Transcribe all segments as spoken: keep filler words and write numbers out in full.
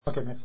Ok, merci.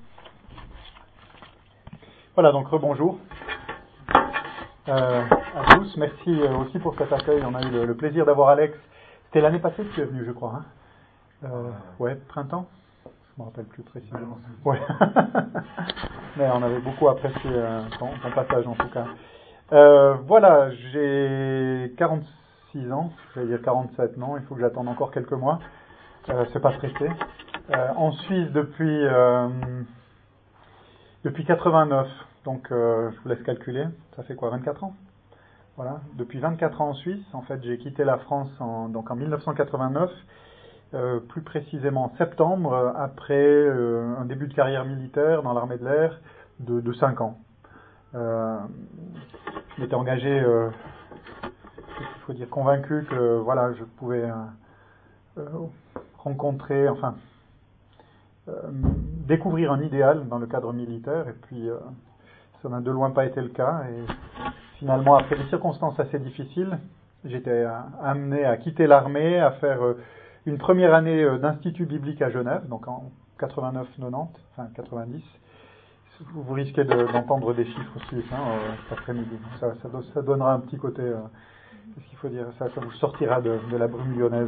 Voilà, donc rebonjour euh, à tous. Merci euh, aussi pour cet accueil. On a eu le, le plaisir d'avoir Alex. C'était l'année passée que tu es venu, je crois. Hein euh, ouais, printemps. Je me rappelle plus précisément. Ouais. Mais on avait beaucoup apprécié euh, ton, ton passage en tout cas. Euh, voilà, j'ai quarante-six ans, je vais dire quarante-sept, non, il faut que j'attende encore quelques mois. Euh, c'est pas pressé. Euh, en Suisse depuis euh, depuis quatre-vingt-neuf, donc euh, je vous laisse calculer. Ça fait quoi, vingt-quatre ans? Voilà, depuis vingt-quatre ans en Suisse. En fait, j'ai quitté la France en, donc en mille neuf cent quatre-vingt-neuf, euh, plus précisément en septembre, après euh, un début de carrière militaire dans l'armée de l'air de, de cinq ans. Euh, je m'étais engagé, euh, il faut dire convaincu que voilà, je pouvais euh, euh, rencontrer, enfin, euh, découvrir un idéal dans le cadre militaire, et puis euh, ça n'a de loin pas été le cas. Et finalement, après des circonstances assez difficiles, j'étais euh, amené à quitter l'armée, à faire euh, une première année euh, d'institut biblique à Genève, donc en quatre-vingt-neuf quatre-vingt-dix, enfin quatre-vingt-dix. Vous risquez de, d'entendre des chiffres suisses hein, euh, cet après-midi. Ça, ça, ça donnera un petit côté, euh, qu'est-ce qu'il faut dire, ça, ça vous sortira de, de la brume lyonnaise.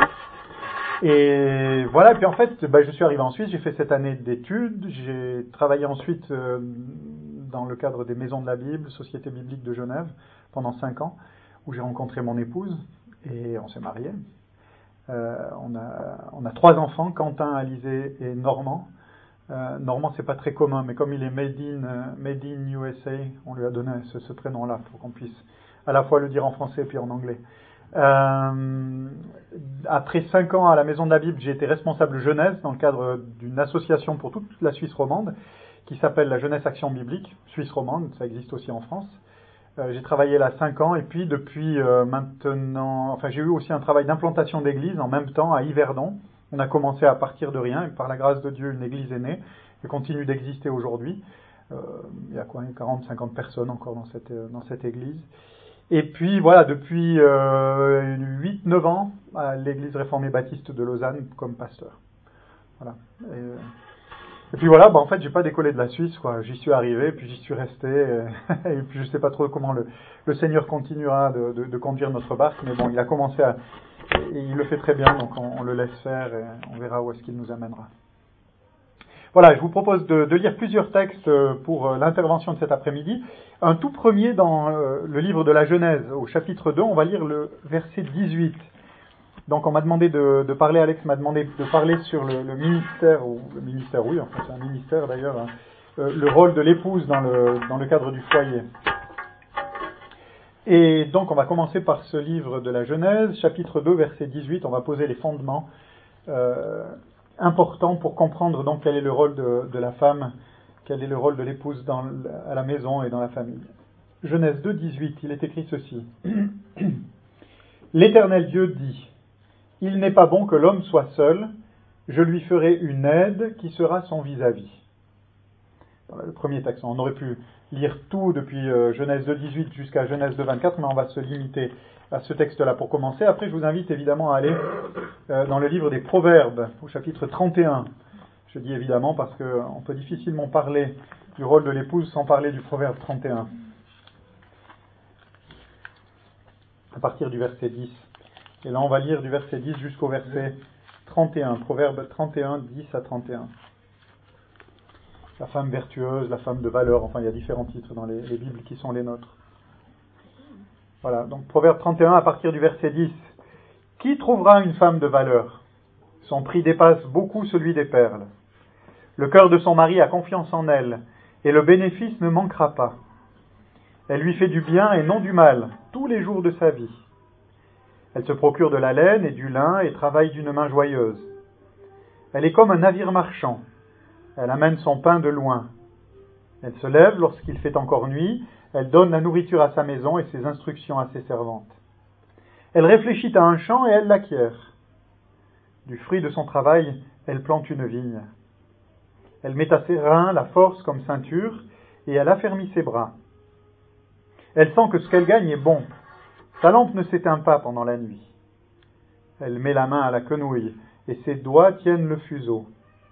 Et voilà, et puis en fait, bah, je suis arrivé en Suisse, j'ai fait cette année d'études, j'ai travaillé ensuite euh, dans le cadre des Maisons de la Bible, Société biblique de Genève, pendant cinq ans, où j'ai rencontré mon épouse, et on s'est mariés. Euh, on, a, on a trois enfants, Quentin, Alizé et Normand. Euh, Normand, c'est pas très commun, mais comme il est made in, euh, made in U S A, on lui a donné ce, ce prénom-là pour qu'on puisse à la fois le dire en français et puis en anglais. Euh, après cinq ans à la Maison de la Bible, j'ai été responsable jeunesse dans le cadre d'une association pour toute la Suisse romande qui s'appelle la Jeunesse Action Biblique, Suisse romande, ça existe aussi en France. Euh, j'ai travaillé là cinq ans et puis depuis euh, maintenant, enfin j'ai eu aussi un travail d'implantation d'église en même temps à Yverdon. On a commencé à partir de rien et par la grâce de Dieu, une église est née et continue d'exister aujourd'hui. Euh, il y a quoi, quarante cinquante personnes encore dans cette, dans cette église. Et puis voilà, depuis euh, huit neuf ans, à l'église réformée baptiste de Lausanne comme pasteur. Voilà. Et, et puis voilà, bah en fait, j'ai pas décollé de la Suisse, quoi. J'y suis arrivé, puis j'y suis resté, et, et puis je sais pas trop comment le, le Seigneur continuera de, de, de conduire notre barque, mais bon, il a commencé à, et il le fait très bien, donc on, on le laisse faire, et on verra où est-ce qu'il nous amènera. Voilà, je vous propose de, de lire plusieurs textes pour l'intervention de cet après-midi. Un tout premier dans euh, le livre de la Genèse, au chapitre deux, on va lire le verset dix-huit. Donc on m'a demandé de, de parler, Alex m'a demandé de parler sur le, le ministère, ou le ministère, oui, en fait c'est un ministère d'ailleurs, hein, euh, le rôle de l'épouse dans le, dans le cadre du foyer. Et donc on va commencer par ce livre de la Genèse, chapitre deux, verset dix-huit, on va poser les fondements euh, importants pour comprendre donc quel est le rôle de, de la femme, quel est le rôle de l'épouse dans, à la maison et dans la famille. Genèse deux, dix-huit, il est écrit ceci. L'Éternel Dieu dit: il n'est pas bon que l'homme soit seul, je lui ferai une aide qui sera son vis-à-vis. Voilà le premier texte. On aurait pu lire tout depuis euh, Genèse deux dix-huit jusqu'à Genèse deux vingt-quatre, mais on va se limiter à ce texte-là pour commencer. Après, je vous invite évidemment à aller euh, dans le livre des Proverbes, au chapitre trente et un. Je dis évidemment parce qu'on peut difficilement parler du rôle de l'épouse sans parler du Proverbe trente et un. À partir du verset dix. Et là, on va lire du verset dix jusqu'au verset trente et un. Proverbe trente et un, dix à trente et un. La femme vertueuse, la femme de valeur, enfin il y a différents titres dans les, les Bibles qui sont les nôtres. Voilà, donc Proverbe trente et un à partir du verset dix. Qui trouvera une femme de valeur? Son prix dépasse beaucoup celui des perles. Le cœur de son mari a confiance en elle, et le bénéfice ne manquera pas. Elle lui fait du bien et non du mal, tous les jours de sa vie. Elle se procure de la laine et du lin et travaille d'une main joyeuse. Elle est comme un navire marchand. Elle amène son pain de loin. Elle se lève lorsqu'il fait encore nuit. Elle donne la nourriture à sa maison et ses instructions à ses servantes. Elle réfléchit à un champ et elle l'acquiert. Du fruit de son travail, elle plante une vigne. Elle met à ses reins la force comme ceinture et elle affermit ses bras. Elle sent que ce qu'elle gagne est bon. Sa lampe ne s'éteint pas pendant la nuit. Elle met la main à la quenouille et ses doigts tiennent le fuseau.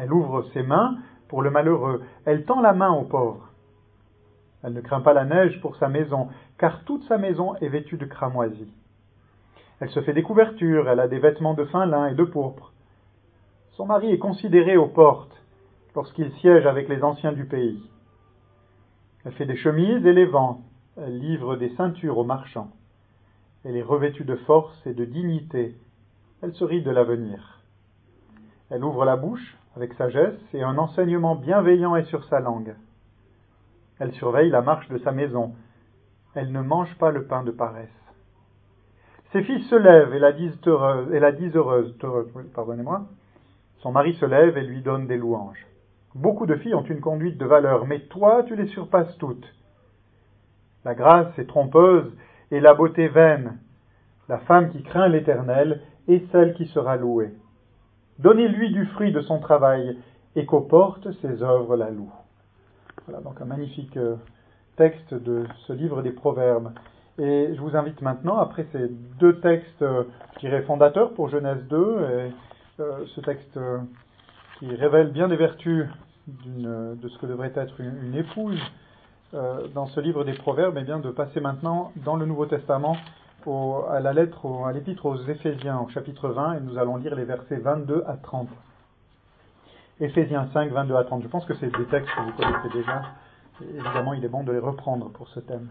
Elle ouvre ses mains pour le malheureux. Elle tend la main au pauvre. Elle ne craint pas la neige pour sa maison, car toute sa maison est vêtue de cramoisi. Elle se fait des couvertures, elle a des vêtements de fin lin et de pourpre. Son mari est considéré aux portes lorsqu'il siège avec les anciens du pays. Elle fait des chemises et les vend. Elle livre des ceintures aux marchands. Elle est revêtue de force et de dignité. Elle se rit de l'avenir. Elle ouvre la bouche avec sagesse et un enseignement bienveillant est sur sa langue. Elle surveille la marche de sa maison. Elle ne mange pas le pain de paresse. Ses filles se lèvent et la disent heureuse, et la disent heureuse, heureuse oui, pardonnez-moi. Son mari se lève et lui donne des louanges. Beaucoup de filles ont une conduite de valeur, mais toi, tu les surpasses toutes. La grâce est trompeuse et la beauté vaine. La femme qui craint l'Éternel est celle qui sera louée. Donnez-lui du fruit de son travail et qu'aux portes ses œuvres la louent. Voilà donc un magnifique texte de ce livre des Proverbes. Et je vous invite maintenant, après ces deux textes, je dirais, fondateurs pour Genèse deux, et euh, ce texte euh, qui révèle bien des vertus d'une, de ce que devrait être une, une épouse euh, dans ce livre des Proverbes, et bien de passer maintenant dans le Nouveau Testament au, à la lettre, au, à l'épître aux Éphésiens, au chapitre vingt, et nous allons lire les versets vingt-deux à trente. Éphésiens cinq, vingt-deux à trente. Je pense que c'est des textes que vous connaissez déjà. Et évidemment, il est bon de les reprendre pour ce thème.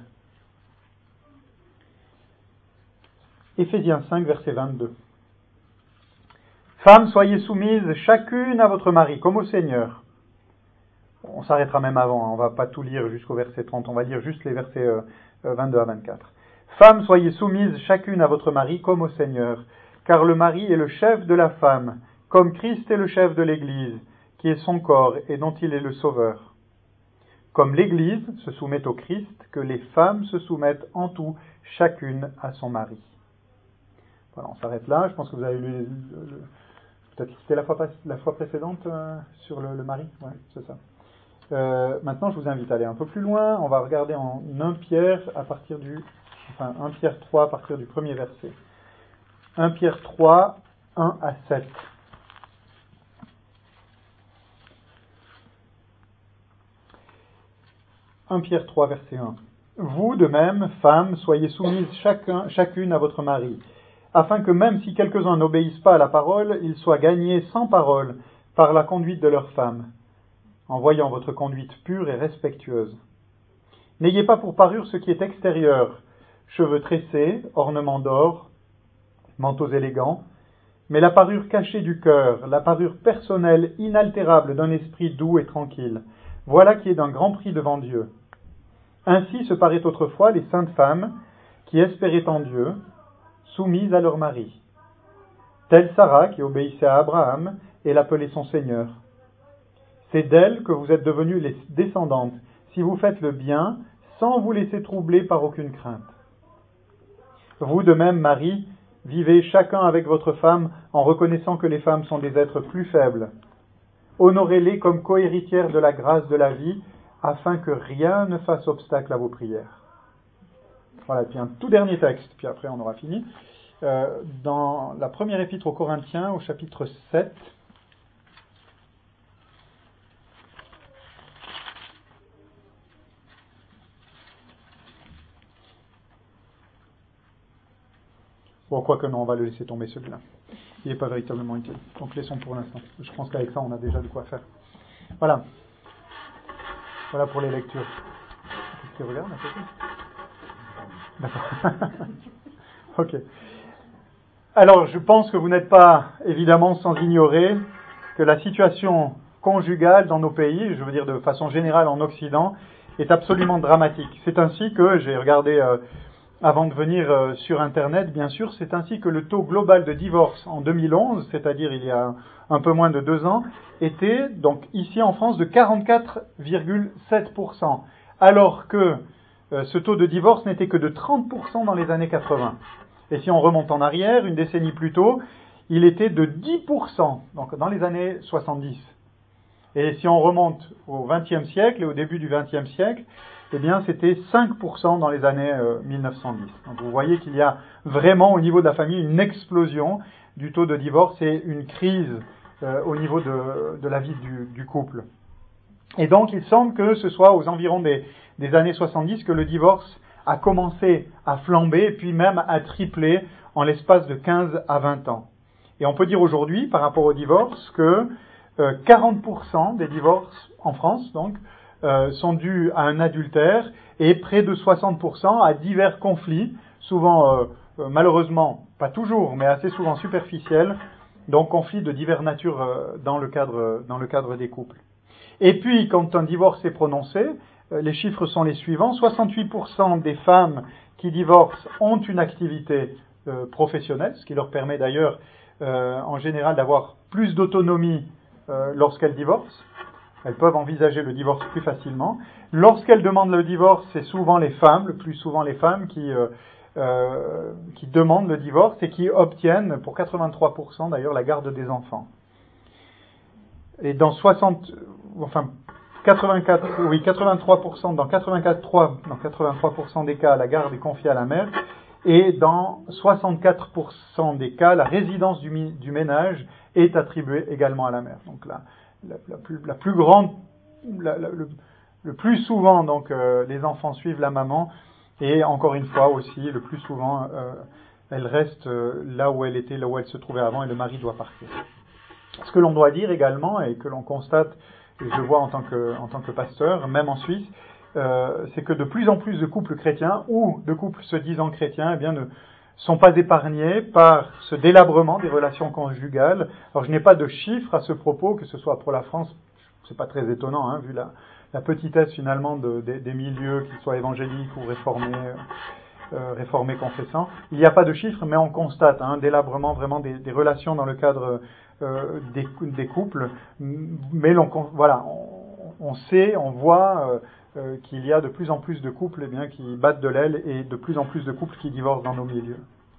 Éphésiens cinq, verset vingt-deux. Femmes, soyez soumises chacune à votre mari, comme au Seigneur. On s'arrêtera même avant, hein, on ne va pas tout lire jusqu'au verset trente, on va lire juste les versets euh, vingt-deux à vingt-quatre. Femmes, soyez soumises chacune à votre mari, comme au Seigneur, car le mari est le chef de la femme, comme Christ est le chef de l'Église, qui est son corps et dont il est le sauveur. Comme l'Église se soumet au Christ, que les femmes se soumettent en tout, chacune à son mari. Voilà, on s'arrête là. Je pense que vous avez lu, le, le, peut-être c'était la fois, la fois précédente euh, sur le, le mari. Ouais, c'est ça. Euh, maintenant, je vous invite à aller un peu plus loin. On va regarder en un Pierre à partir du, enfin un Pierre trois à partir du premier verset. un Pierre trois, un à sept. un Pierre trois, verset un. Vous, de même, femmes, soyez soumises chacun, chacune à votre mari, afin que même si quelques-uns n'obéissent pas à la parole, ils soient gagnés sans parole par la conduite de leurs femmes, en voyant votre conduite pure et respectueuse. N'ayez pas pour parure ce qui est extérieur, cheveux tressés, ornements d'or, manteaux élégants, mais la parure cachée du cœur, la parure personnelle, inaltérable d'un esprit doux et tranquille. Voilà qui est d'un grand prix devant Dieu. Ainsi se paraient autrefois les saintes femmes qui espéraient en Dieu, soumises à leur mari. Telle Sarah qui obéissait à Abraham et l'appelait son Seigneur. C'est d'elle que vous êtes devenues les descendantes, si vous faites le bien, sans vous laisser troubler par aucune crainte. Vous de même, Marie, vivez chacun avec votre femme en reconnaissant que les femmes sont des êtres plus faibles. Honorez-les comme cohéritières de la grâce de la vie, afin que rien ne fasse obstacle à vos prières. Voilà, puis un tout dernier texte, puis après on aura fini. Euh, dans la première épître aux Corinthiens, au chapitre sept, bon, quoique non, on va le laisser tomber celui-là. Il n'est pas véritablement utile. Donc laissons pour l'instant. Je pense qu'avec ça, on a déjà de quoi faire. Voilà. Voilà pour les lectures. Qu'est-ce qu'il regarde à côté ? D'accord. Ok. Alors, je pense que vous n'êtes pas, évidemment, sans ignorer que la situation conjugale dans nos pays, je veux dire de façon générale en Occident, est absolument dramatique. C'est ainsi que, j'ai regardé euh, avant de venir euh, sur Internet, bien sûr, c'est ainsi que le taux global de divorce en deux mille onze, c'est-à-dire il y a un peu moins de deux ans, était donc ici en France de quarante-quatre virgule sept pour cent, alors que euh, ce taux de divorce n'était que de trente pour cent dans les années quatre-vingts. Et si on remonte en arrière, une décennie plus tôt, il était de dix pour cent, donc dans les années soixante-dix. Et si on remonte au vingtième siècle et au début du vingtième siècle, eh bien c'était cinq pour cent dans les années euh, mille neuf cent dix. Donc vous voyez qu'il y a vraiment au niveau de la famille une explosion du taux de divorce et une crise euh, au niveau de, de la vie du, du couple. Et donc, il semble que ce soit aux environs des, des années soixante-dix que le divorce a commencé à flamber, et puis même à tripler en l'espace de quinze à vingt ans. Et on peut dire aujourd'hui, par rapport au divorce, que euh, quarante pour cent des divorces en France, donc, euh, sont dus à un adultère, et près de soixante pour cent à divers conflits, souvent, euh, euh, malheureusement, pas toujours, mais assez souvent superficiels, donc conflits de diverses natures euh, dans le cadre, dans le cadre des couples. Et puis, quand un divorce est prononcé, euh, les chiffres sont les suivants. soixante-huit pour cent des femmes qui divorcent ont une activité euh, professionnelle, ce qui leur permet d'ailleurs, euh, en général, d'avoir plus d'autonomie euh, lorsqu'elles divorcent. Elles peuvent envisager le divorce plus facilement. Lorsqu'elles demandent le divorce, c'est souvent les femmes, le plus souvent les femmes qui, euh, euh, qui demandent le divorce et qui obtiennent, pour quatre-vingt-trois pour cent d'ailleurs, la garde des enfants. Et dans soixante, enfin, quatre-vingt-quatre, oui, quatre-vingt-trois pour cent, dans quatre-vingt-quatre, dans quatre-vingt-trois pour cent des cas, la garde est confiée à la mère, et dans soixante-quatre pour cent des cas, la résidence du, du ménage est attribuée également à la mère. Donc la, la, la, plus, la plus grande, la, la, le, le plus souvent, donc, euh, les enfants suivent la maman, et encore une fois aussi, le plus souvent, euh, elle reste euh, là où elle était, là où elle se trouvait avant, et le mari doit partir. Ce que l'on doit dire également, et que l'on constate, et je le vois en tant que, en tant que pasteur, même en Suisse, euh, c'est que de plus en plus de couples chrétiens, ou de couples se disant chrétiens, eh bien, ne sont pas épargnés par ce délabrement des relations conjugales. Alors je n'ai pas de chiffres à ce propos, que ce soit pour la France, c'est pas très étonnant, hein, vu la, la petitesse finalement de, de, des milieux, qu'ils soient évangéliques ou réformés, euh, réformés confessants. Il n'y a pas de chiffres, mais on constate un hein, délabrement vraiment des, des relations dans le cadre euh, des, des couples. Mais l'on, voilà, on, on sait, on voit euh, euh, qu'il y a de plus en plus de couples eh bien, qui battent de l'aile et de plus en plus de couples qui divorcent dans nos milieux.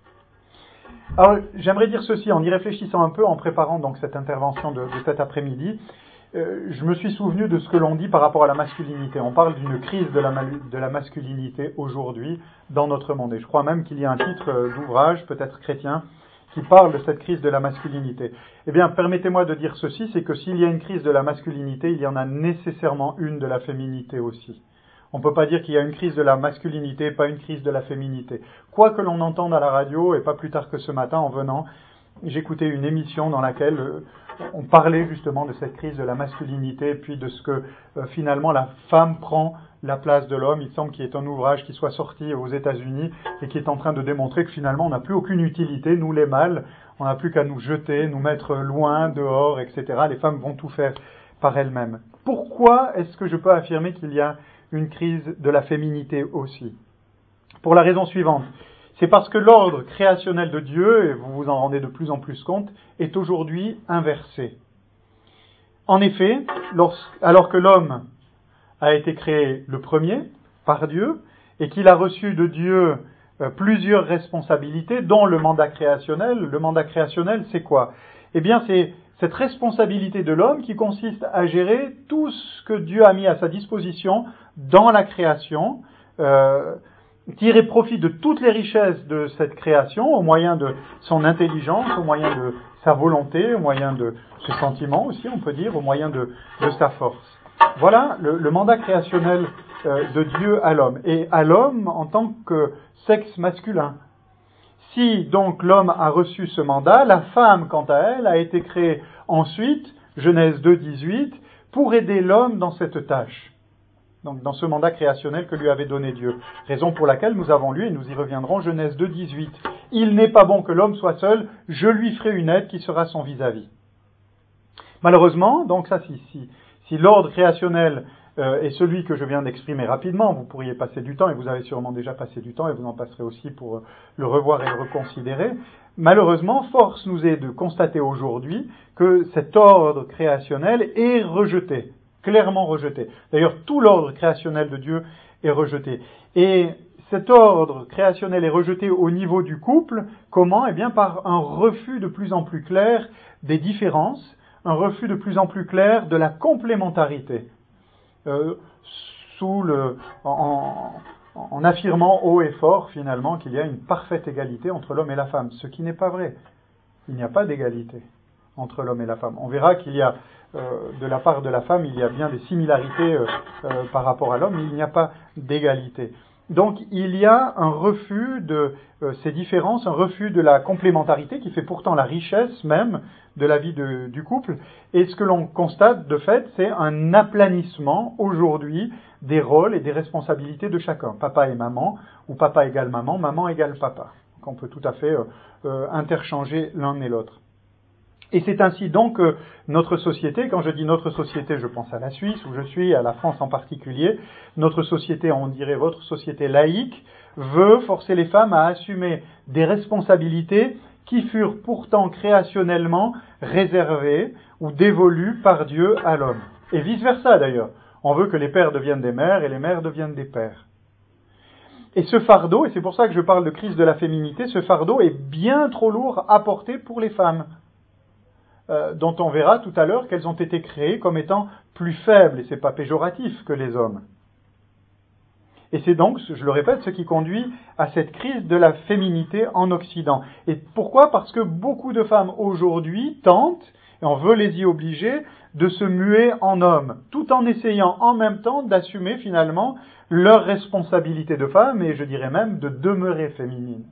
Alors, j'aimerais dire ceci, en y réfléchissant un peu, en préparant donc cette intervention de, de cet après-midi, euh, je me suis souvenu de ce que l'on dit par rapport à la masculinité. On parle d'une crise de la, de la masculinité aujourd'hui dans notre monde. Et je crois même qu'il y a un titre euh, d'ouvrage, peut-être chrétien, qui parle de cette crise de la masculinité. Eh bien, permettez-moi de dire ceci, c'est que s'il y a une crise de la masculinité, il y en a nécessairement une de la féminité aussi. On ne peut pas dire qu'il y a une crise de la masculinité, pas une crise de la féminité. Quoi que l'on entende à la radio, et pas plus tard que ce matin en venant, j'écoutais une émission dans laquelle euh, on parlait justement de cette crise de la masculinité, puis de ce que euh, finalement la femme prend la place de l'homme. Il semble qu'il y ait un ouvrage qui soit sorti aux États-Unis et qui est en train de démontrer que finalement on n'a plus aucune utilité, nous les mâles, on n'a plus qu'à nous jeter, nous mettre loin, dehors, et cetera. Les femmes vont tout faire par elles-mêmes. Pourquoi est-ce que je peux affirmer qu'il y a une crise de la féminité aussi? Pour la raison suivante. C'est parce que l'ordre créationnel de Dieu, et vous vous en rendez de plus en plus compte, est aujourd'hui inversé. En effet, alors que l'homme a été créé le premier par Dieu, et qu'il a reçu de Dieu euh, plusieurs responsabilités, dont le mandat créationnel. Le mandat créationnel, c'est quoi? Eh bien, c'est cette responsabilité de l'homme qui consiste à gérer tout ce que Dieu a mis à sa disposition dans la création, euh, tirer profit de toutes les richesses de cette création au moyen de son intelligence, au moyen de sa volonté, au moyen de ses sentiments aussi, on peut dire, au moyen de, de sa force. Voilà le, le mandat créationnel euh, de Dieu à l'homme, et à l'homme en tant que sexe masculin. Si donc l'homme a reçu ce mandat, la femme, quant à elle, a été créée ensuite, Genèse deux, dix-huit, pour aider l'homme dans cette tâche. Donc dans ce mandat créationnel que lui avait donné Dieu. Raison pour laquelle nous avons lu, et nous y reviendrons, Genèse deux, dix-huit. Il n'est pas bon que l'homme soit seul, je lui ferai une aide qui sera son vis-à-vis. Malheureusement, donc ça, si, si, si l'ordre créationnel euh, est celui que je viens d'exprimer rapidement, vous pourriez passer du temps, et vous avez sûrement déjà passé du temps, et vous en passerez aussi pour euh, le revoir et le reconsidérer. Malheureusement, force nous est de constater aujourd'hui que cet ordre créationnel est rejeté. Clairement rejeté. D'ailleurs, tout l'ordre créationnel de Dieu est rejeté. Et cet ordre créationnel est rejeté au niveau du couple. Comment? Eh bien, par un refus de plus en plus clair des différences, un refus de plus en plus clair de la complémentarité, euh, sous le, en, en, en affirmant haut et fort, finalement, qu'il y a une parfaite égalité entre l'homme et la femme. Ce qui n'est pas vrai. Il n'y a pas d'égalité. entre l'homme et la femme. On verra qu'il y a, euh, de la part de la femme, il y a bien des similarités euh, euh, par rapport à l'homme, mais il n'y a pas d'égalité. Donc il y a un refus de euh, ces différences, un refus de la complémentarité qui fait pourtant la richesse même de la vie de, du couple. Et ce que l'on constate de fait, c'est un aplanissement aujourd'hui des rôles et des responsabilités de chacun. Papa et maman, ou papa égale maman, maman égale papa. Donc on peut tout à fait euh, euh, interchanger l'un et l'autre. Et c'est ainsi donc que notre société, quand je dis notre société, je pense à la Suisse où je suis, à la France en particulier, notre société, on dirait votre société laïque, veut forcer les femmes à assumer des responsabilités qui furent pourtant créationnellement réservées ou dévolues par Dieu à l'homme. Et vice-versa d'ailleurs. On veut que les pères deviennent des mères et les mères deviennent des pères. Et ce fardeau, et c'est pour ça que je parle de crise de la féminité, ce fardeau est bien trop lourd à porter pour les femmes. Euh, dont on verra tout à l'heure qu'elles ont été créées comme étant plus faibles, et c'est pas péjoratif, que les hommes. Et c'est donc, je le répète, ce qui conduit à cette crise de la féminité en Occident. Et pourquoi ? Parce que beaucoup de femmes aujourd'hui tentent, et on veut les y obliger, de se muer en hommes, tout en essayant en même temps d'assumer finalement leur responsabilité de femme, et je dirais même de demeurer féminine.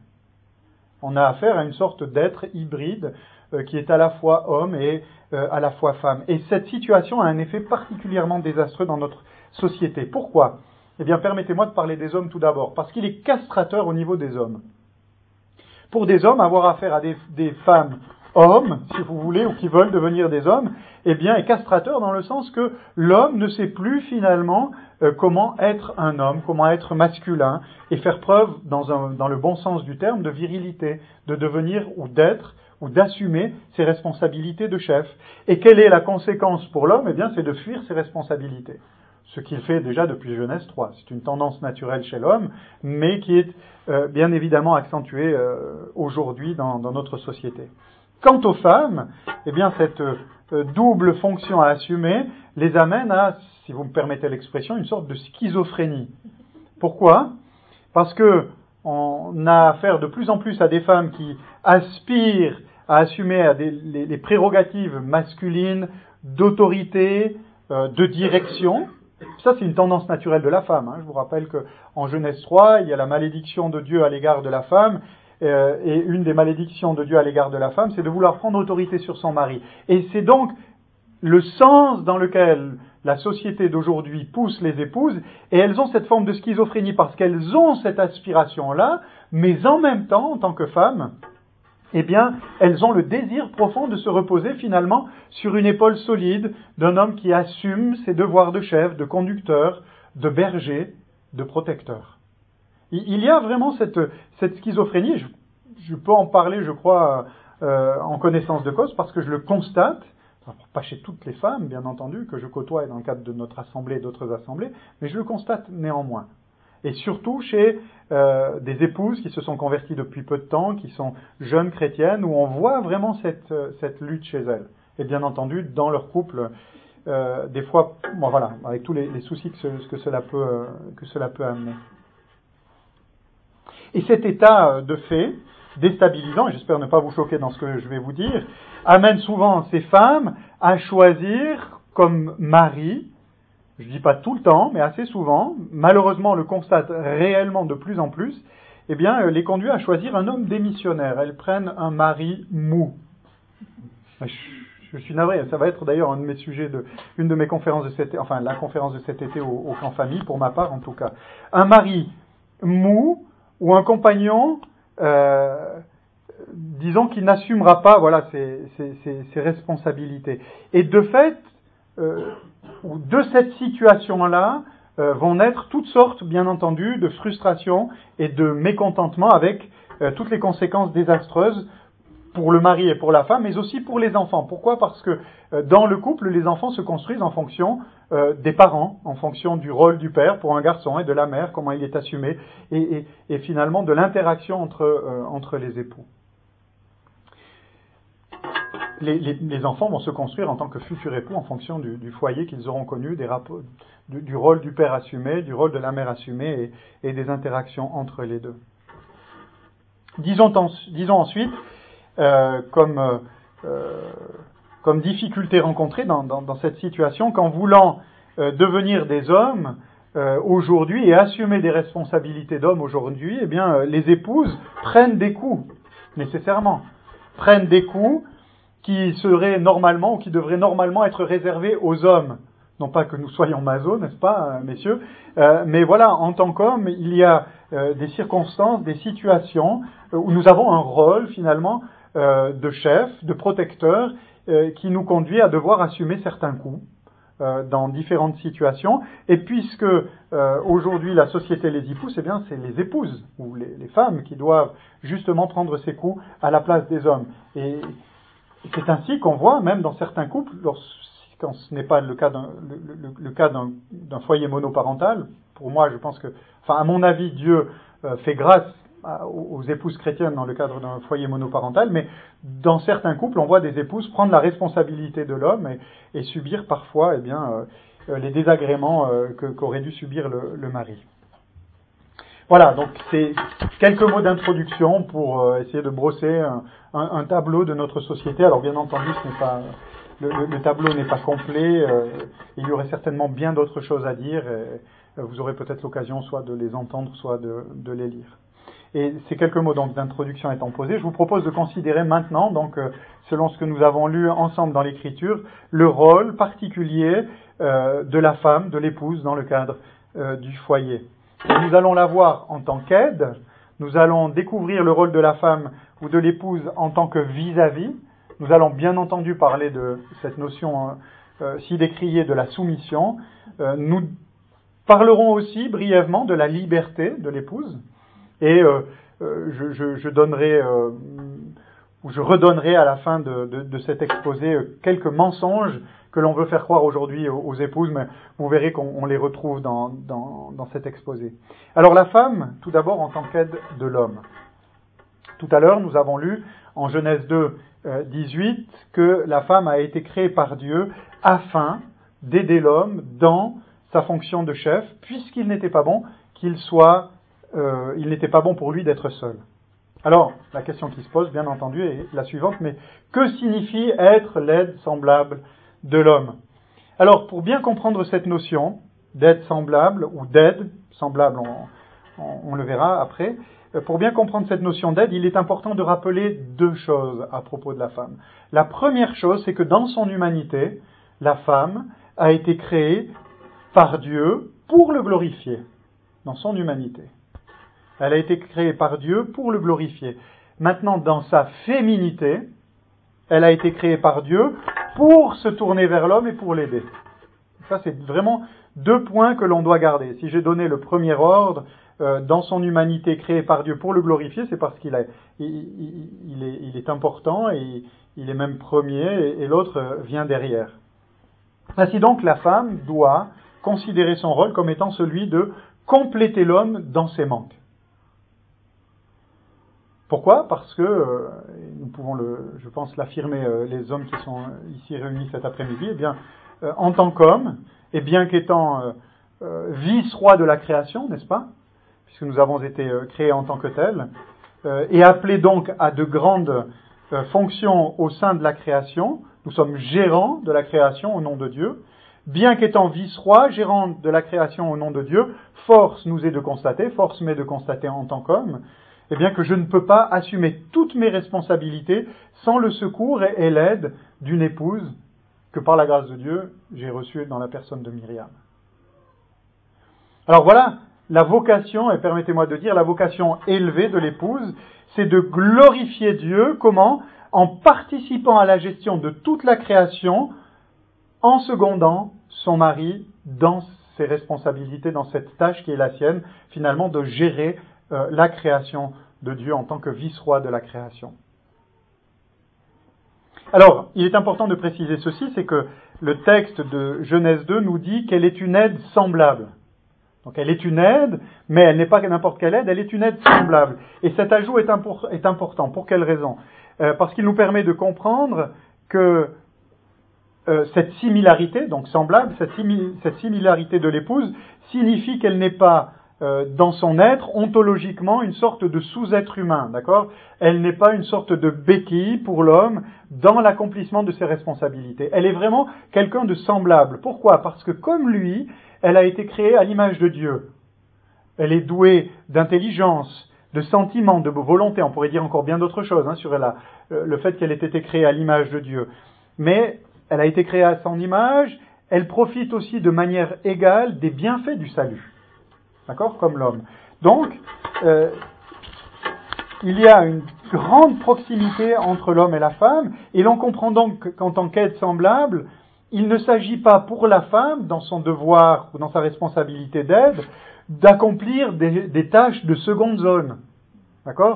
On a affaire à une sorte d'être hybride euh, qui est à la fois homme et euh, à la fois femme. Et cette situation a un effet particulièrement désastreux dans notre société. Pourquoi ? Eh bien, permettez-moi de parler des hommes tout d'abord, parce qu'il est castrateur au niveau des hommes. Pour des hommes, avoir affaire à des, des femmes hommes, si vous voulez, ou qui veulent devenir des hommes, eh bien, est castrateur dans le sens que l'homme ne sait plus finalement euh, comment être un homme, comment être masculin, et faire preuve, dans, un, dans le bon sens du terme, de virilité, de devenir ou d'être ou d'assumer ses responsabilités de chef. Et quelle est la conséquence pour l'homme ? Eh bien, c'est de fuir ses responsabilités. Ce qu'il fait déjà depuis Genèse trois. C'est une tendance naturelle chez l'homme, mais qui est euh, bien évidemment accentuée euh, aujourd'hui dans, dans notre société. Quant aux femmes, eh bien cette euh, double fonction à assumer les amène à, si vous me permettez l'expression, une sorte de schizophrénie. Pourquoi ? Parce que on a affaire de plus en plus à des femmes qui aspirent à assumer à des, les, les prérogatives masculines d'autorité, euh, de direction. Ça, c'est une tendance naturelle de la femme. Hein. Je vous rappelle qu'en Genèse trois, il y a la malédiction de Dieu à l'égard de la femme. Euh, et une des malédictions de Dieu à l'égard de la femme, c'est de vouloir prendre autorité sur son mari. Et c'est donc le sens dans lequel la société d'aujourd'hui pousse les épouses, et elles ont cette forme de schizophrénie parce qu'elles ont cette aspiration-là, mais en même temps, en tant que femmes, eh bien, elles ont le désir profond de se reposer finalement sur une épaule solide d'un homme qui assume ses devoirs de chef, de conducteur, de berger, de protecteur. Il y a vraiment cette, cette schizophrénie, je, je peux en parler, je crois, euh, en connaissance de cause, parce que je le constate, pas chez toutes les femmes, bien entendu, que je côtoie dans le cadre de notre assemblée et d'autres assemblées, mais je le constate néanmoins. Et surtout chez euh, des épouses qui se sont converties depuis peu de temps, qui sont jeunes chrétiennes, où on voit vraiment cette, cette lutte chez elles. Et bien entendu, dans leur couple, euh, des fois, bon voilà, avec tous les, les soucis que, ce, que, cela peut, euh, que cela peut amener. Et cet état de fait, déstabilisant, et j'espère ne pas vous choquer dans ce que je vais vous dire, amène souvent ces femmes à choisir comme mari, je ne dis pas tout le temps, mais assez souvent, malheureusement on le constate réellement de plus en plus, eh bien, les conduit à choisir un homme démissionnaire. Elles prennent un mari mou. Je, je suis navré, ça va être d'ailleurs un de mes sujets, de, une de mes conférences de cet été, enfin la conférence de cet été au, au camp famille, pour ma part en tout cas. Un mari mou, ou un compagnon, euh, disons qu'il n'assumera pas, voilà, ses, ses, ses, ses responsabilités. Et de fait, euh, de cette situation-là, euh, vont naître toutes sortes, bien entendu, de frustrations et de mécontentement avec euh, toutes les conséquences désastreuses pour le mari et pour la femme, mais aussi pour les enfants. Pourquoi ? Parce que euh, dans le couple, les enfants se construisent en fonction euh, des parents, en fonction du rôle du père pour un garçon et de la mère, comment il est assumé, et, et, et finalement de l'interaction entre, euh, entre les époux. Les, les, les enfants vont se construire en tant que futurs époux en fonction du, du foyer qu'ils auront connu, des rapports, du, du rôle du père assumé, du rôle de la mère assumé et, et des interactions entre les deux. Disons, disons ensuite, Euh, comme euh, comme difficulté rencontrée dans, dans, dans cette situation qu'en voulant euh, devenir des hommes euh, aujourd'hui et assumer des responsabilités d'hommes aujourd'hui, eh bien, euh, les épouses prennent des coups, nécessairement, prennent des coups qui seraient normalement ou qui devraient normalement être réservés aux hommes. Non pas que nous soyons maso, n'est-ce pas, messieurs, euh, mais voilà, en tant qu'hommes, il y a euh, des circonstances, des situations où nous avons un rôle, finalement, euh, de chef, de protecteur, euh, qui nous conduit à devoir assumer certains coups euh, dans différentes situations. Et puisque euh, aujourd'hui la société les y pousse, eh bien c'est les épouses ou les, les femmes qui doivent justement prendre ces coups à la place des hommes. Et c'est ainsi qu'on voit, même dans certains couples, quand ce n'est pas le cas d'un, le, le, le cas d'un, d'un foyer monoparental, pour moi, je pense que, enfin, à mon avis, Dieu euh, fait grâce à, aux épouses chrétiennes dans le cadre d'un foyer monoparental, mais dans certains couples, on voit des épouses prendre la responsabilité de l'homme et, et subir parfois, eh bien, euh, les désagréments euh, que, qu'aurait dû subir le, le mari. Voilà, donc c'est quelques mots d'introduction pour euh, essayer de brosser un, un, un tableau de notre société. Alors bien entendu, ce n'est pas, le, le, le tableau n'est pas complet. Euh, il y aurait certainement bien d'autres choses à dire. Et, euh, vous aurez peut-être l'occasion soit de les entendre, soit de, de les lire. Et ces quelques mots donc d'introduction étant posés, je vous propose de considérer maintenant, donc euh, selon ce que nous avons lu ensemble dans l'Écriture, le rôle particulier euh, de la femme, de l'épouse dans le cadre euh, du foyer. Et nous allons la voir en tant qu'aide, nous allons découvrir le rôle de la femme ou de l'épouse en tant que vis-à-vis. Nous allons bien entendu parler de cette notion euh, si décriée de la soumission. Euh, nous parlerons aussi brièvement de la liberté de l'épouse. Et euh, euh, je, je, je donnerai, euh, ou je redonnerai à la fin de, de, de cet exposé quelques mensonges que l'on veut faire croire aujourd'hui aux, aux épouses, mais vous verrez qu'on on les retrouve dans, dans, dans cet exposé. Alors la femme, tout d'abord en tant qu'aide de l'homme. Tout à l'heure, nous avons lu en Genèse deux, euh, dix-huit que la femme a été créée par Dieu afin d'aider l'homme dans sa fonction de chef, puisqu'il n'était pas bon qu'il soit, euh, il n'était pas bon pour lui d'être seul. Alors, la question qui se pose, bien entendu, est la suivante, mais que signifie être l'aide semblable de l'homme? Alors, pour bien comprendre cette notion d'aide semblable, ou d'aide semblable, on, on, on le verra après, pour bien comprendre cette notion d'aide, il est important de rappeler deux choses à propos de la femme. La première chose, c'est que dans son humanité, la femme a été créée par Dieu pour le glorifier, dans son humanité. Elle a été créée par Dieu pour le glorifier. Maintenant, dans sa féminité, elle a été créée par Dieu pour se tourner vers l'homme et pour l'aider. Ça, c'est vraiment deux points que l'on doit garder. Si j'ai donné le premier ordre, euh, dans son humanité créée par Dieu pour le glorifier, c'est parce qu'il a, il, il, il, est, il est important et il est même premier et, et l'autre vient derrière. Ainsi donc, la femme doit considérer son rôle comme étant celui de compléter l'homme dans ses manques. Pourquoi ? Parce que, euh, nous pouvons, le, je pense, l'affirmer, euh, les hommes qui sont ici réunis cet après-midi, eh bien, euh, en tant qu'hommes, et bien qu'étant euh, euh, vice-roi de la création, n'est-ce pas ? Puisque nous avons été euh, créés en tant que tels, euh, et appelés donc à de grandes euh, fonctions au sein de la création, nous sommes gérants de la création au nom de Dieu. Bien qu'étant vice-roi, gérant de la création au nom de Dieu, force nous est de constater, force m'est de constater en tant qu'homme, eh bien que je ne peux pas assumer toutes mes responsabilités sans le secours et l'aide d'une épouse que par la grâce de Dieu, j'ai reçue dans la personne de Myriam. Alors voilà, la vocation, et permettez-moi de dire, la vocation élevée de l'épouse, c'est de glorifier Dieu, comment ? En participant à la gestion de toute la création, en secondant son mari dans ses responsabilités, dans cette tâche qui est la sienne, finalement de gérer Euh, la création de Dieu en tant que vice-roi de la création. Alors, il est important de préciser ceci, c'est que le texte de Genèse deux nous dit qu'elle est une aide semblable. Donc elle est une aide, mais elle n'est pas n'importe quelle aide, elle est une aide semblable. Et cet ajout est, impor- est important. Pour quelle raison ? euh, Parce qu'il nous permet de comprendre que euh, cette similarité, donc semblable, cette, simi- cette similarité de l'épouse, signifie qu'elle n'est pas euh, dans son être, ontologiquement, une sorte de sous-être humain, d'accord ? Elle n'est pas une sorte de béquille pour l'homme dans l'accomplissement de ses responsabilités. Elle est vraiment quelqu'un de semblable. Pourquoi ? Parce que comme lui, elle a été créée à l'image de Dieu. Elle est douée d'intelligence, de sentiments, de volonté. On pourrait dire encore bien d'autres choses hein, sur la, le fait qu'elle ait été créée à l'image de Dieu. Mais elle a été créée à son image, elle profite aussi de manière égale des bienfaits du salut. D'accord ? Comme l'homme. Donc, euh, il y a une grande proximité entre l'homme et la femme, et l'on comprend donc qu'en tant qu'être semblable, il ne s'agit pas pour la femme, dans son devoir ou dans sa responsabilité d'aide, d'accomplir des, des tâches de seconde zone. D'accord ?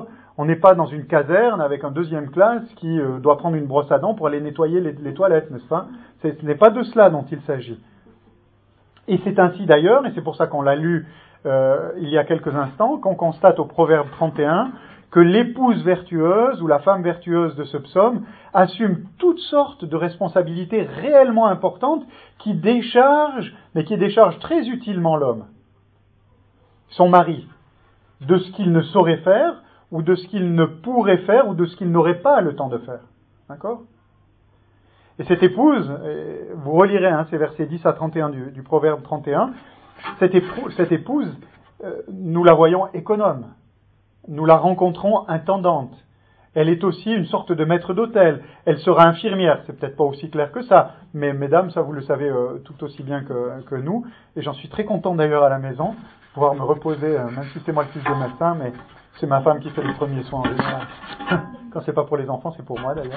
On n'est pas dans une caserne avec un deuxième classe qui euh, doit prendre une brosse à dents pour aller nettoyer les, les toilettes, n'est-ce pas ? C'est, ce n'est pas de cela dont il s'agit. Et c'est ainsi d'ailleurs, et c'est pour ça qu'on l'a lu euh, il y a quelques instants, qu'on constate au Proverbe trente et un que l'épouse vertueuse ou la femme vertueuse de ce psaume assume toutes sortes de responsabilités réellement importantes qui déchargent, mais qui déchargent très utilement l'homme, son mari, de ce qu'il ne saurait faire, ou de ce qu'il ne pourrait faire, ou de ce qu'il n'aurait pas le temps de faire. D'accord ? Et cette épouse, vous relirez hein, ces versets dix à trente et un du, du Proverbe trente et un, cette, épou- cette épouse, euh, nous la voyons économe, nous la rencontrons intendante. Elle est aussi une sorte de maître d'hôtel. Elle sera infirmière, c'est peut-être pas aussi clair que ça, mais mesdames, ça vous le savez euh, tout aussi bien que, que nous, et j'en suis très content d'ailleurs à la maison, pouvoir me reposer, euh, même si c'est moi le fils de médecin, mais c'est ma femme qui fait les premiers soins en général. Quand c'est pas pour les enfants, c'est pour moi d'ailleurs.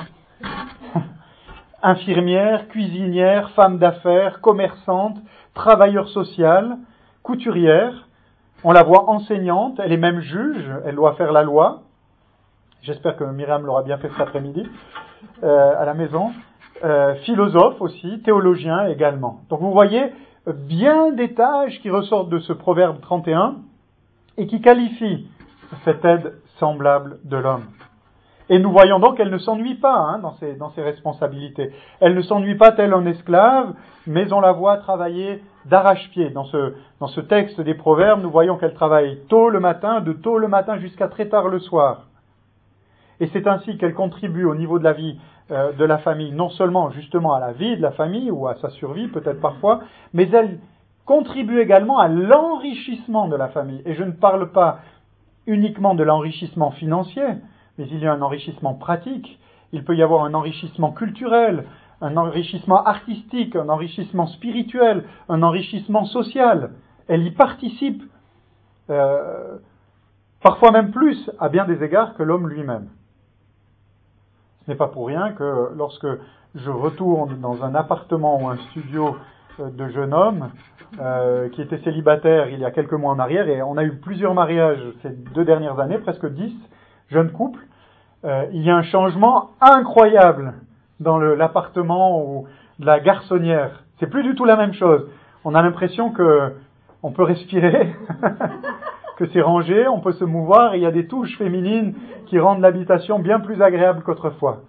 Infirmière, cuisinière, femme d'affaires, commerçante, travailleur social, couturière. On la voit enseignante, elle est même juge, elle doit faire la loi. J'espère que Myriam l'aura bien fait cet après-midi euh, à la maison. Euh, philosophe aussi, théologien également. Donc vous voyez bien des tâches qui ressortent de ce Proverbe trente et un et qui qualifient cette aide semblable de l'homme. Et nous voyons donc qu'elle ne s'ennuie pas hein, dans, ses, dans ses responsabilités. Elle ne s'ennuie pas tel un esclave, mais on la voit travailler d'arrache-pied. Dans ce, dans ce texte des Proverbes, nous voyons qu'elle travaille tôt le matin, de tôt le matin jusqu'à très tard le soir. Et c'est ainsi qu'elle contribue au niveau de la vie euh, de la famille, non seulement justement à la vie de la famille, ou à sa survie peut-être parfois, mais elle contribue également à l'enrichissement de la famille. Et je ne parle pas uniquement de l'enrichissement financier, mais il y a un enrichissement pratique, il peut y avoir un enrichissement culturel, un enrichissement artistique, un enrichissement spirituel, un enrichissement social. Elle y participe, euh, parfois même plus, à bien des égards, que l'homme lui-même. Ce n'est pas pour rien que lorsque je retourne dans un appartement ou un studio de jeune homme euh, qui était célibataire il y a quelques mois en arrière, et on a eu plusieurs mariages ces deux dernières années, presque dix jeunes couples, euh, il y a un changement incroyable dans le, l'appartement ou la garçonnière. C'est plus du tout la même chose. On a l'impression que on peut respirer, que c'est rangé, on peut se mouvoir, et il y a des touches féminines qui rendent l'habitation bien plus agréable qu'autrefois.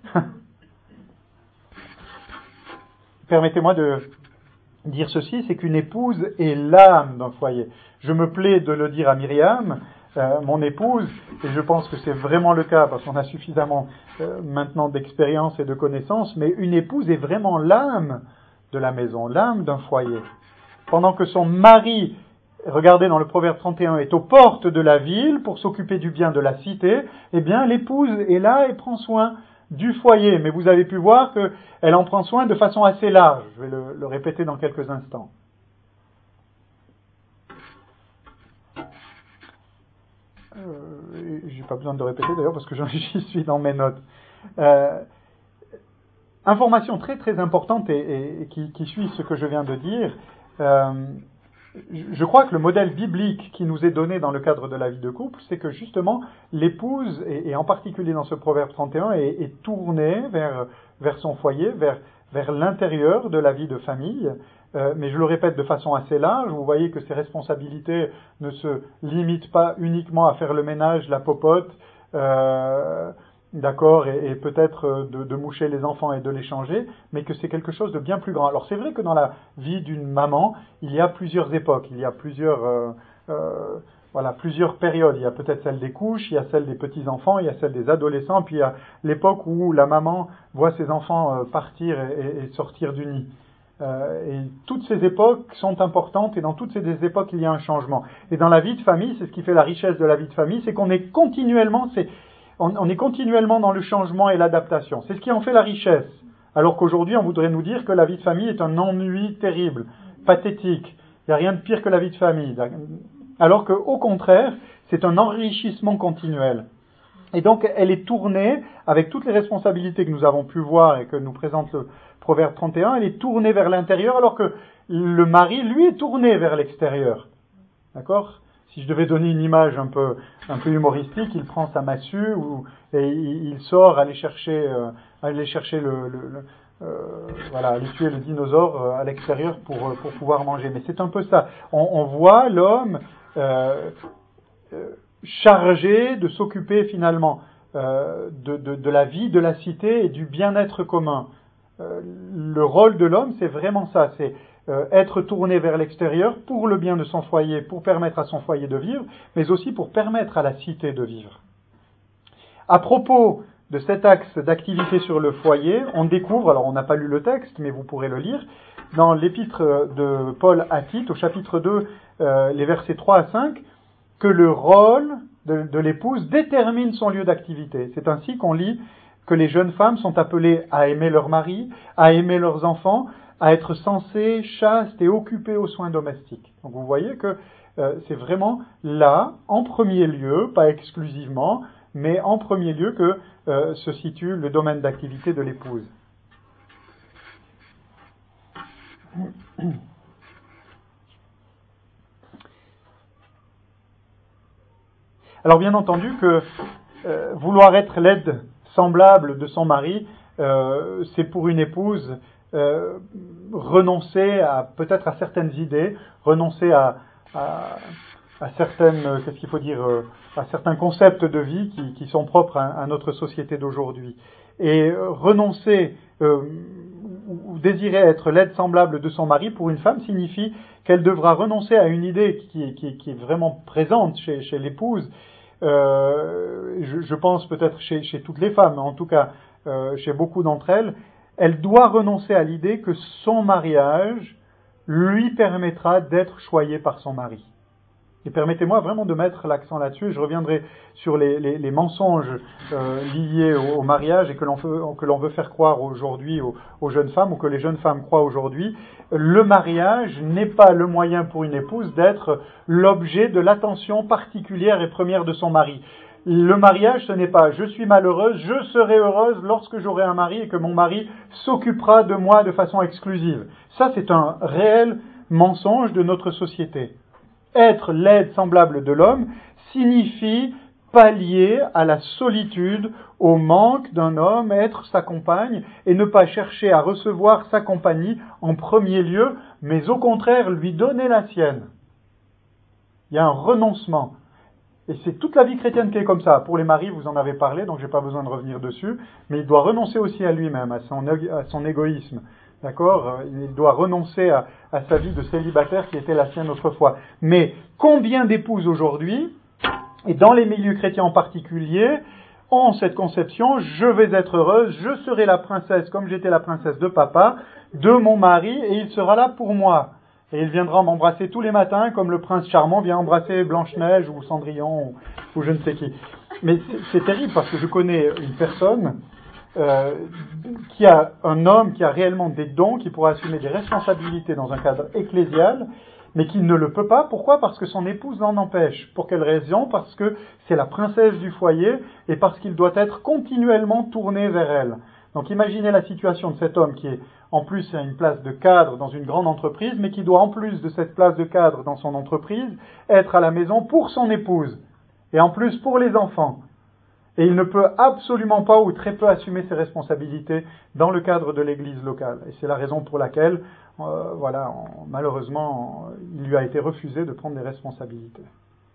Permettez-moi de dire ceci, c'est qu'une épouse est l'âme d'un foyer. Je me plais de le dire à Myriam, euh, mon épouse, et je pense que c'est vraiment le cas, parce qu'on a suffisamment euh, maintenant d'expérience et de connaissances, mais une épouse est vraiment l'âme de la maison, l'âme d'un foyer. Pendant que son mari, regardez dans le Proverbe trente et un, est aux portes de la ville pour s'occuper du bien de la cité, eh bien l'épouse est là et prend soin du foyer. Mais vous avez pu voir qu'elle en prend soin de façon assez large. Je vais le, le répéter dans quelques instants. Euh, j'ai pas besoin de répéter d'ailleurs parce que j'y suis dans mes notes. Euh, information très très importante et, et, et qui, qui suit ce que je viens de dire. Euh, Je crois que le modèle biblique qui nous est donné dans le cadre de la vie de couple, c'est que justement l'épouse, et, et en particulier dans ce Proverbe trente et un, est, est tournée vers, vers son foyer, vers, vers l'intérieur de la vie de famille. Euh, mais je le répète de façon assez large, vous voyez que ses responsabilités ne se limitent pas uniquement à faire le ménage, la popote, euh, d'accord, et, et peut-être de, de moucher les enfants et de les changer, mais que c'est quelque chose de bien plus grand. Alors c'est vrai que dans la vie d'une maman, il y a plusieurs époques, il y a plusieurs, euh, euh, voilà, plusieurs périodes. Il y a peut-être celle des couches, il y a celle des petits-enfants, il y a celle des adolescents, puis il y a l'époque où la maman voit ses enfants euh, partir et, et, et sortir du nid. Euh, et toutes ces époques sont importantes, et dans toutes ces époques, il y a un changement. Et dans la vie de famille, c'est ce qui fait la richesse de la vie de famille, c'est qu'on est continuellement, c'est, on, on est continuellement dans le changement et l'adaptation. C'est ce qui en fait la richesse. Alors qu'aujourd'hui, on voudrait nous dire que la vie de famille est un ennui terrible, pathétique. Il n'y a rien de pire que la vie de famille. Alors qu'au contraire, c'est un enrichissement continuel. Et donc, elle est tournée, avec toutes les responsabilités que nous avons pu voir et que nous présente le Proverbe trente et un, elle est tournée vers l'intérieur, alors que le mari, lui, est tourné vers l'extérieur. D'accord ? Si je devais donner une image un peu, un peu humoristique, il prend sa massue ou, et il, il sort aller chercher, euh, aller chercher le, le, le euh, voilà, aller tuer le dinosaure euh, à l'extérieur pour, euh, pour pouvoir manger. Mais c'est un peu ça. On, on voit l'homme euh, euh, chargé de s'occuper finalement euh, de, de, de la vie de la cité et du bien-être commun. Euh, le rôle de l'homme, c'est vraiment ça, c'est euh, être tourné vers l'extérieur pour le bien de son foyer, pour permettre à son foyer de vivre, mais aussi pour permettre à la cité de vivre. À propos de cet axe d'activité sur le foyer, on découvre, alors on n'a pas lu le texte, mais vous pourrez le lire, dans l'épître de Paul à Tite, au chapitre deux, euh, les versets trois à cinq, que le rôle de, de l'épouse détermine son lieu d'activité. C'est ainsi qu'on lit que les jeunes femmes sont appelées à aimer leur mari, à aimer leurs enfants, à être sensées, chastes et occupées aux soins domestiques. Donc vous voyez que euh, c'est vraiment là, en premier lieu, pas exclusivement, mais en premier lieu que euh, se situe le domaine d'activité de l'épouse. Alors bien entendu que euh, vouloir être l'aide semblable de son mari, euh, c'est pour une épouse euh, renoncer à peut-être à certaines idées, renoncer à, à, à certaines, qu'est-ce qu'il faut dire, euh, à certains concepts de vie qui, qui sont propres à, à notre société d'aujourd'hui. Et euh, renoncer euh, ou, ou désirer être l'aide semblable de son mari pour une femme signifie qu'elle devra renoncer à une idée qui, qui, qui est vraiment présente chez, chez l'épouse. Euh, je, je pense peut-être chez, chez toutes les femmes, en tout cas euh, chez beaucoup d'entre elles, elle doit renoncer à l'idée que son mariage lui permettra d'être choyée par son mari. Et permettez-moi vraiment de mettre l'accent là-dessus. Je reviendrai sur les, les, les mensonges euh, liés au, au mariage et que l'on, veut, que l'on veut faire croire aujourd'hui aux, aux jeunes femmes ou que les jeunes femmes croient aujourd'hui. Le mariage n'est pas le moyen pour une épouse d'être l'objet de l'attention particulière et première de son mari. Le mariage, ce n'est pas « je suis malheureuse, je serai heureuse lorsque j'aurai un mari et que mon mari s'occupera de moi de façon exclusive ». Ça, c'est un réel mensonge de notre société. Être l'aide semblable de l'homme signifie pallier à la solitude, au manque d'un homme, être sa compagne, et ne pas chercher à recevoir sa compagnie en premier lieu, mais au contraire lui donner la sienne. Il y a un renoncement. Et c'est toute la vie chrétienne qui est comme ça. Pour les maris, vous en avez parlé, donc je n'ai pas besoin de revenir dessus, mais il doit renoncer aussi à lui-même, à son, à son égoïsme. D'accord ? Il doit renoncer à, à sa vie de célibataire qui était la sienne autrefois. Mais combien d'épouses aujourd'hui, et dans les milieux chrétiens en particulier, ont cette conception, je vais être heureuse, je serai la princesse comme j'étais la princesse de papa, de mon mari, et il sera là pour moi. Et il viendra m'embrasser tous les matins comme le prince charmant vient embrasser Blanche-Neige ou Cendrillon ou, ou je ne sais qui. Mais c'est, c'est terrible parce que je connais une personne Euh, qui a un homme qui a réellement des dons, qui pourra assumer des responsabilités dans un cadre ecclésial, mais qui ne le peut pas. Pourquoi ? Parce que son épouse l'en empêche. Pour quelle raison ? Parce que c'est la princesse du foyer et parce qu'il doit être continuellement tourné vers elle. Donc imaginez la situation de cet homme qui est en plus à une place de cadre dans une grande entreprise, mais qui doit en plus de cette place de cadre dans son entreprise être à la maison pour son épouse et en plus pour les enfants. Et il ne peut absolument pas ou très peu assumer ses responsabilités dans le cadre de l'église locale. Et c'est la raison pour laquelle, euh, voilà, on, malheureusement, il lui a été refusé de prendre des responsabilités.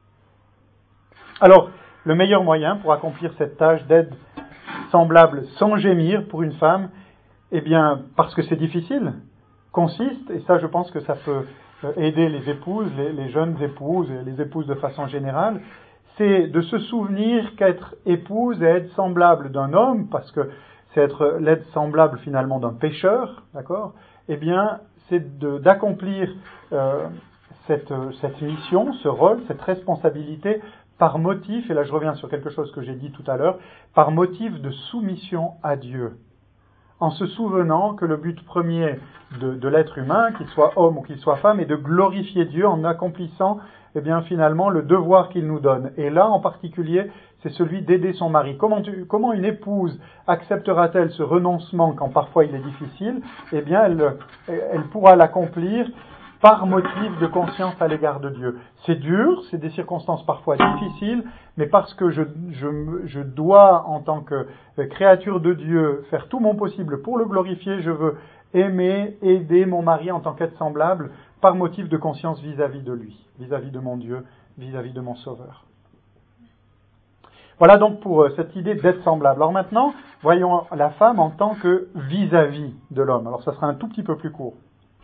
Alors, le meilleur moyen pour accomplir cette tâche d'aide semblable sans gémir pour une femme, eh bien, parce que c'est difficile. consiste, et ça je pense que ça peut aider les épouses, les, les jeunes épouses, et les épouses de façon générale, c'est de se souvenir qu'être épouse et être semblable d'un homme, parce que c'est être l'être semblable finalement d'un pécheur, d'accord? Eh bien, c'est de, d'accomplir euh, cette, cette mission, ce rôle, cette responsabilité par motif, et là je reviens sur quelque chose que j'ai dit tout à l'heure, par motif de soumission à Dieu. En se souvenant que le but premier de, de l'être humain, qu'il soit homme ou qu'il soit femme, est de glorifier Dieu en accomplissant eh bien, finalement le devoir qu'il nous donne. Et là, en particulier, c'est celui d'aider son mari. Comment, tu, comment une épouse acceptera-t-elle ce renoncement quand parfois il est difficile? Eh bien, elle, elle pourra l'accomplir par motif de conscience à l'égard de Dieu. C'est dur, c'est des circonstances parfois difficiles, mais parce que je, je, je dois, en tant que créature de Dieu, faire tout mon possible pour le glorifier, je veux aimer, aider mon mari en tant qu'être semblable, par motif de conscience vis-à-vis de lui, vis-à-vis de mon Dieu, vis-à-vis de mon Sauveur. Voilà donc pour cette idée d'être semblable. Alors maintenant, voyons la femme en tant que vis-à-vis de l'homme. Alors ça sera un tout petit peu plus court.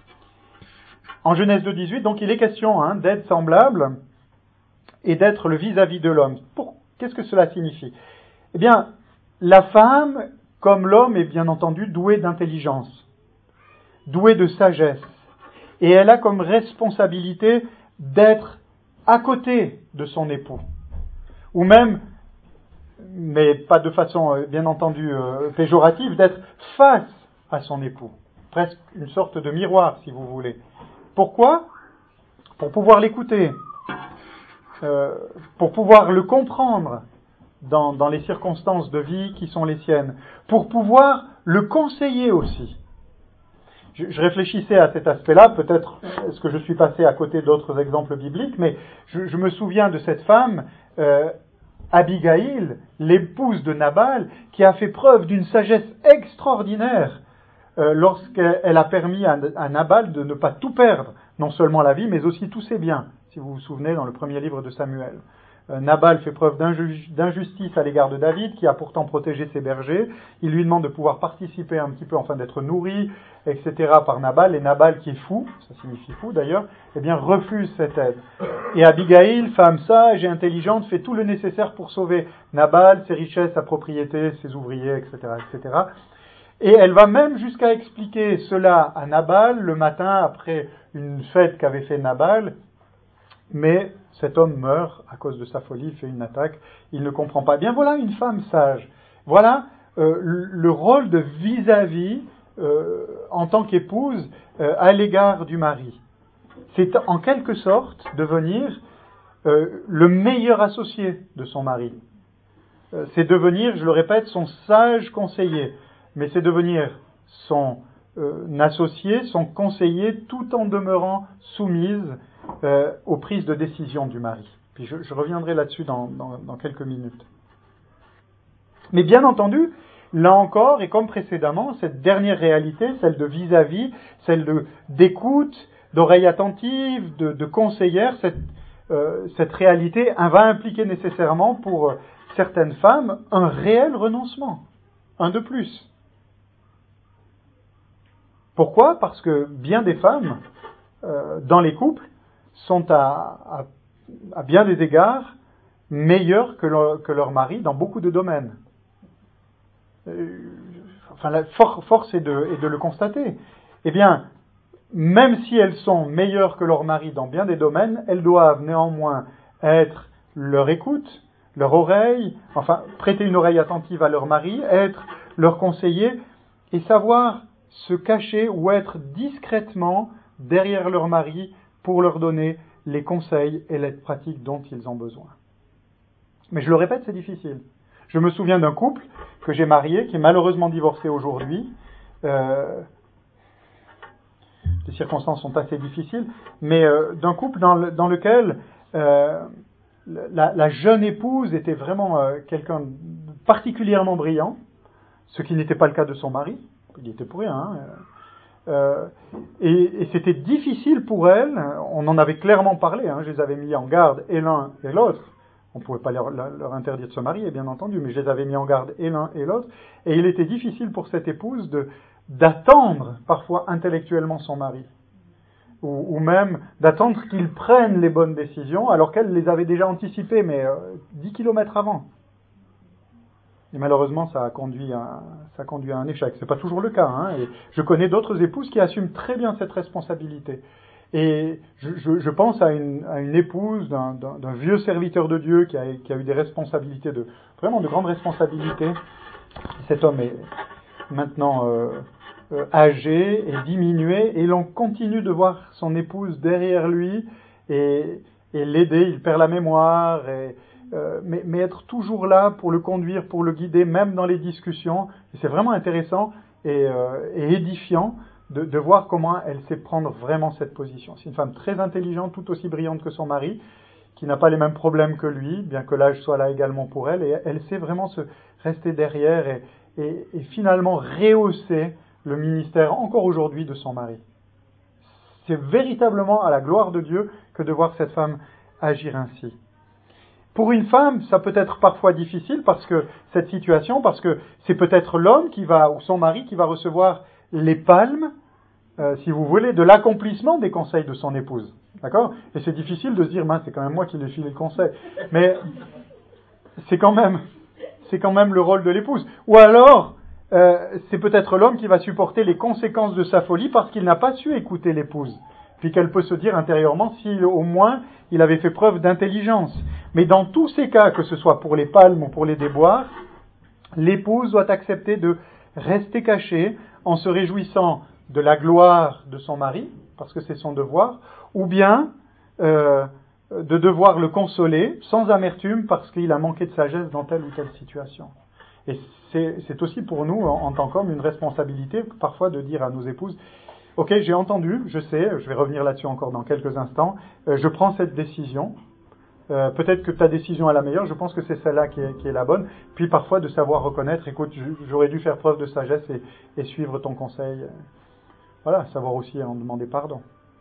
En Genèse deux dix-huit, donc il est question hein, d'être semblable et d'être le vis-à-vis de l'homme. Pour, qu'est-ce que cela signifie? Eh bien, la femme, comme l'homme, est bien entendu douée d'intelligence, douée de sagesse. Et elle a comme responsabilité d'être à côté de son époux. Ou même, mais pas de façon bien entendu euh, péjorative, d'être face à son époux. Presque une sorte de miroir, si vous voulez. Pourquoi? Pour pouvoir l'écouter, euh, pour pouvoir le comprendre dans, dans les circonstances de vie qui sont les siennes, pour pouvoir le conseiller aussi. Je, je réfléchissais à cet aspect-là, peut-être est-ce que je suis passé à côté d'autres exemples bibliques, mais je, je me souviens de cette femme, euh, Abigaïl, l'épouse de Nabal, qui a fait preuve d'une sagesse extraordinaire euh, lorsqu'elle a permis à, à Nabal de ne pas tout perdre, non seulement la vie, mais aussi tous ses biens, si vous vous souvenez dans le premier livre de Samuel. Euh, Nabal fait preuve d'inju- d'injustice à l'égard de David, qui a pourtant protégé ses bergers. Il lui demande de pouvoir participer un petit peu, enfin d'être nourri, et cetera par Nabal. Et Nabal, qui est fou, ça signifie fou d'ailleurs, eh bien refuse cette aide. Et Abigaïl, femme sage et intelligente, fait tout le nécessaire pour sauver Nabal, ses richesses, sa propriété, ses ouvriers, et cetera, et cetera. Et elle va même jusqu'à expliquer cela à Nabal le matin après une fête qu'avait fait Nabal. Mais cet homme meurt à cause de sa folie, fait une attaque, il ne comprend pas. Bien voilà une femme sage. Voilà euh, le rôle de vis-à-vis euh, en tant qu'épouse euh, à l'égard du mari. C'est en quelque sorte devenir euh, le meilleur associé de son mari. Euh, c'est devenir, je le répète, son sage conseiller. Mais c'est devenir son euh, associé, son conseiller, tout en demeurant soumise euh, aux prises de décision du mari. Puis je, je reviendrai là-dessus dans, dans, dans quelques minutes. Mais bien entendu, là encore, et comme précédemment, cette dernière réalité, celle de vis-à-vis, celle de, d'écoute, d'oreille attentive, de, de conseillère, cette, euh, cette réalité elle va impliquer nécessairement pour euh, certaines femmes un réel renoncement, un de plus. Pourquoi? Parce que bien des femmes, euh, dans les couples, sont à, à, à bien des égards meilleures que leur, que leur mari dans beaucoup de domaines. Euh, enfin, la for, force est de, est de le constater. Eh bien, même si elles sont meilleures que leur mari dans bien des domaines, elles doivent néanmoins être leur écoute, leur oreille, enfin, prêter une oreille attentive à leur mari, être leur conseiller et savoir se cacher ou être discrètement derrière leur mari pour leur donner les conseils et l'aide pratique dont ils ont besoin. Mais je le répète, c'est difficile. Je me souviens d'un couple que j'ai marié, qui est malheureusement divorcé aujourd'hui. Euh, les circonstances sont assez difficiles, mais euh, d'un couple dans, le, dans lequel euh, la, la jeune épouse était vraiment euh, quelqu'un de particulièrement brillant, ce qui n'était pas le cas de son mari. Il y était pour rien. Hein. Euh, et, et c'était difficile pour elle, on en avait clairement parlé, hein, je les avais mis en garde et l'un et l'autre. On ne pouvait pas leur, leur interdire de se marier, bien entendu, mais je les avais mis en garde et l'un et l'autre. Et il était difficile pour cette épouse de, d'attendre parfois intellectuellement son mari, ou, ou même d'attendre qu'il prenne les bonnes décisions alors qu'elle les avait déjà anticipées, mais euh, dix kilomètres avant. Et malheureusement, ça a conduit à, ça a conduit à un échec. C'est pas toujours le cas, hein, et je connais d'autres épouses qui assument très bien cette responsabilité. Et je, je, je pense à une, à une épouse d'un, d'un, d'un vieux serviteur de Dieu qui a, qui a eu des responsabilités, de, vraiment de grandes responsabilités. Cet homme est maintenant euh, euh, âgé et diminué, et l'on continue de voir son épouse derrière lui et, et l'aider. Il perd la mémoire, et, euh, mais, mais être toujours là pour le conduire, pour le guider, même dans les discussions. Et c'est vraiment intéressant et, euh, et édifiant de, de voir comment elle sait prendre vraiment cette position. C'est une femme très intelligente, tout aussi brillante que son mari, qui n'a pas les mêmes problèmes que lui, bien que l'âge soit là également pour elle, et elle sait vraiment se rester derrière et, et, et finalement rehausser le ministère encore aujourd'hui de son mari. C'est véritablement à la gloire de Dieu que de voir cette femme agir ainsi. Pour une femme, ça peut être parfois difficile parce que cette situation, parce que c'est peut-être l'homme qui va, ou son mari qui va recevoir les palmes, euh, si vous voulez, de l'accomplissement des conseils de son épouse. D'accord ? Et c'est difficile de se dire, mince, c'est quand même moi qui lui ai filé le conseil. Mais c'est quand même, c'est quand même le rôle de l'épouse. Ou alors, euh, c'est peut-être l'homme qui va supporter les conséquences de sa folie parce qu'il n'a pas su écouter l'épouse. Puis qu'elle peut se dire intérieurement si au moins il avait fait preuve d'intelligence. Mais dans tous ces cas, que ce soit pour les palmes ou pour les déboires, l'épouse doit accepter de rester cachée en se réjouissant de la gloire de son mari, parce que c'est son devoir, ou bien euh, de devoir le consoler sans amertume parce qu'il a manqué de sagesse dans telle ou telle situation. Et c'est, c'est aussi pour nous, en, en tant qu'hommes, une responsabilité parfois de dire à nos épouses, « Ok, j'ai entendu, je sais, je vais revenir là-dessus encore dans quelques instants, euh, je prends cette décision. Euh, peut-être que ta décision est la meilleure, je pense que c'est celle-là qui est, qui est la bonne. » Puis parfois de savoir reconnaître, écoute, j'aurais dû faire preuve de sagesse et, et suivre ton conseil. Voilà, savoir aussi en demander pardon.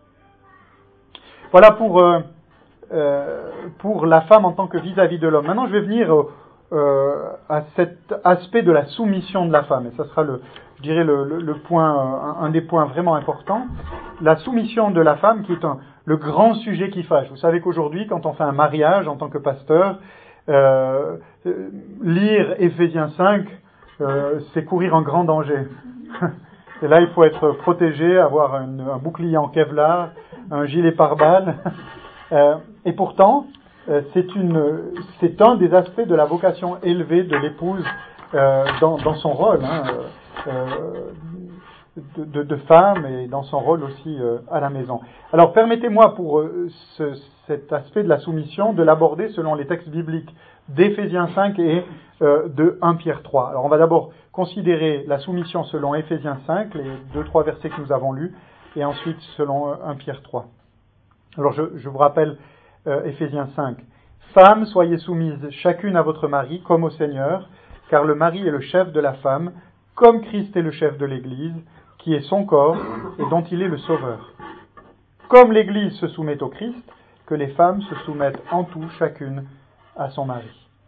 Voilà pour, euh, euh, pour la femme en tant que vis-à-vis de l'homme. Maintenant, je vais venir euh, à cet aspect de la soumission de la femme. Et ça sera, le, je dirais, le, le, le point, un, un des points vraiment importants. La soumission de la femme qui est un, le grand sujet qui fâche. Vous savez qu'aujourd'hui, quand on fait un mariage en tant que pasteur, euh, lire Éphésiens cinq, euh, c'est courir un grand danger. Et là, il faut être protégé, avoir une, un bouclier en Kevlar, un gilet pare-balles. Euh, et pourtant, euh, c'est, une, c'est un des aspects de la vocation élevée de l'épouse euh, dans, dans son rôle hein, euh, de, de, de femme et dans son rôle aussi euh, à la maison. Alors, permettez-moi pour euh, ce, cet aspect de la soumission de l'aborder selon les textes bibliques d'Éphésiens cinq et euh, de premier Pierre trois. Alors, on va d'abord considérer la soumission selon Éphésiens cinq, les deux, trois versets que nous avons lus, et ensuite selon premier Pierre trois. Alors je, je vous rappelle euh, Éphésiens cinq. Femmes, soyez soumises chacune à votre mari comme au Seigneur, car le mari est le chef de la femme, comme Christ est le chef de l'Église, qui est son corps et dont il est le sauveur. Comme l'Église se soumet au Christ, que les femmes se soumettent en tout chacune à son mari.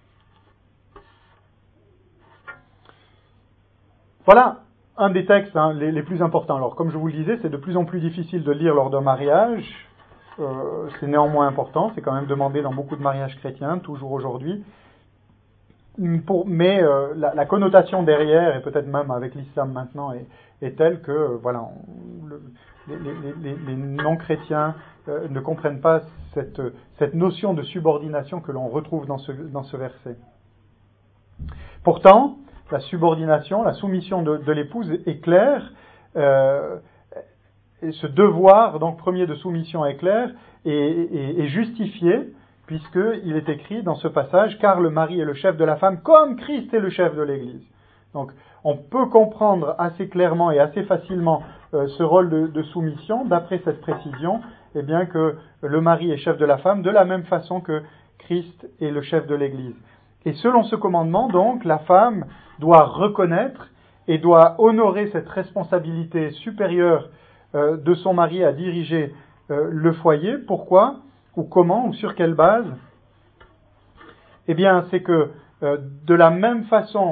Voilà un des textes hein, les, les plus importants. Alors, comme je vous le disais, c'est de plus en plus difficile de lire lors d'un mariage. Euh, c'est néanmoins important. C'est quand même demandé dans beaucoup de mariages chrétiens, toujours aujourd'hui. Pour, mais euh, la, la connotation derrière, et peut-être même avec l'islam maintenant, est, est telle que euh, voilà, on, le, les, les, les, les non-chrétiens euh, ne comprennent pas cette, cette notion de subordination que l'on retrouve dans ce, dans ce verset. Pourtant, la subordination, la soumission de, de l'épouse est claire, euh, et ce devoir, donc premier de soumission est clair, et, et, et justifié, puisqu'il est écrit dans ce passage, car le mari est le chef de la femme, comme Christ est le chef de l'Église. Donc, on peut comprendre assez clairement et assez facilement euh, ce rôle de, de soumission, d'après cette précision, eh bien que le mari est chef de la femme, de la même façon que Christ est le chef de l'Église. Et selon ce commandement, donc, la femme doit reconnaître et doit honorer cette responsabilité supérieure euh, de son mari à diriger euh, le foyer. Pourquoi ? Ou comment ? Ou sur quelle base ? Eh bien, c'est que euh, de la même façon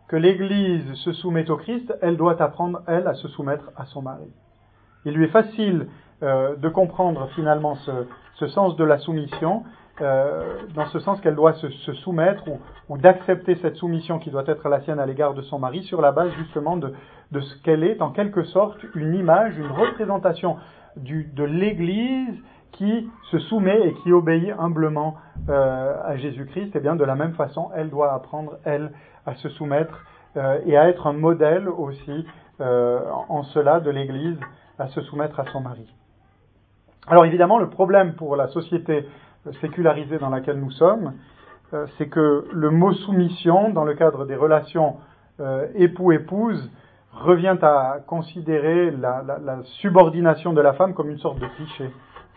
que l'Église se soumette au Christ, elle doit apprendre, elle, à se soumettre à son mari. Il lui est facile euh, de comprendre finalement ce, ce sens de la soumission, euh, dans ce sens qu'elle doit se, se soumettre ou, ou d'accepter cette soumission qui doit être la sienne à l'égard de son mari sur la base justement de, de ce qu'elle est en quelque sorte une image, une représentation du, de l'Église qui se soumet et qui obéit humblement euh, à Jésus-Christ. Et bien de la même façon, elle doit apprendre, elle, à se soumettre euh, et à être un modèle aussi euh, en cela de l'Église, à se soumettre à son mari. Alors évidemment, le problème pour la société sécularisée dans laquelle nous sommes, euh, c'est que le mot soumission, dans le cadre des relations euh, époux-épouse, revient à considérer la, la, la subordination de la femme comme une sorte de cliché.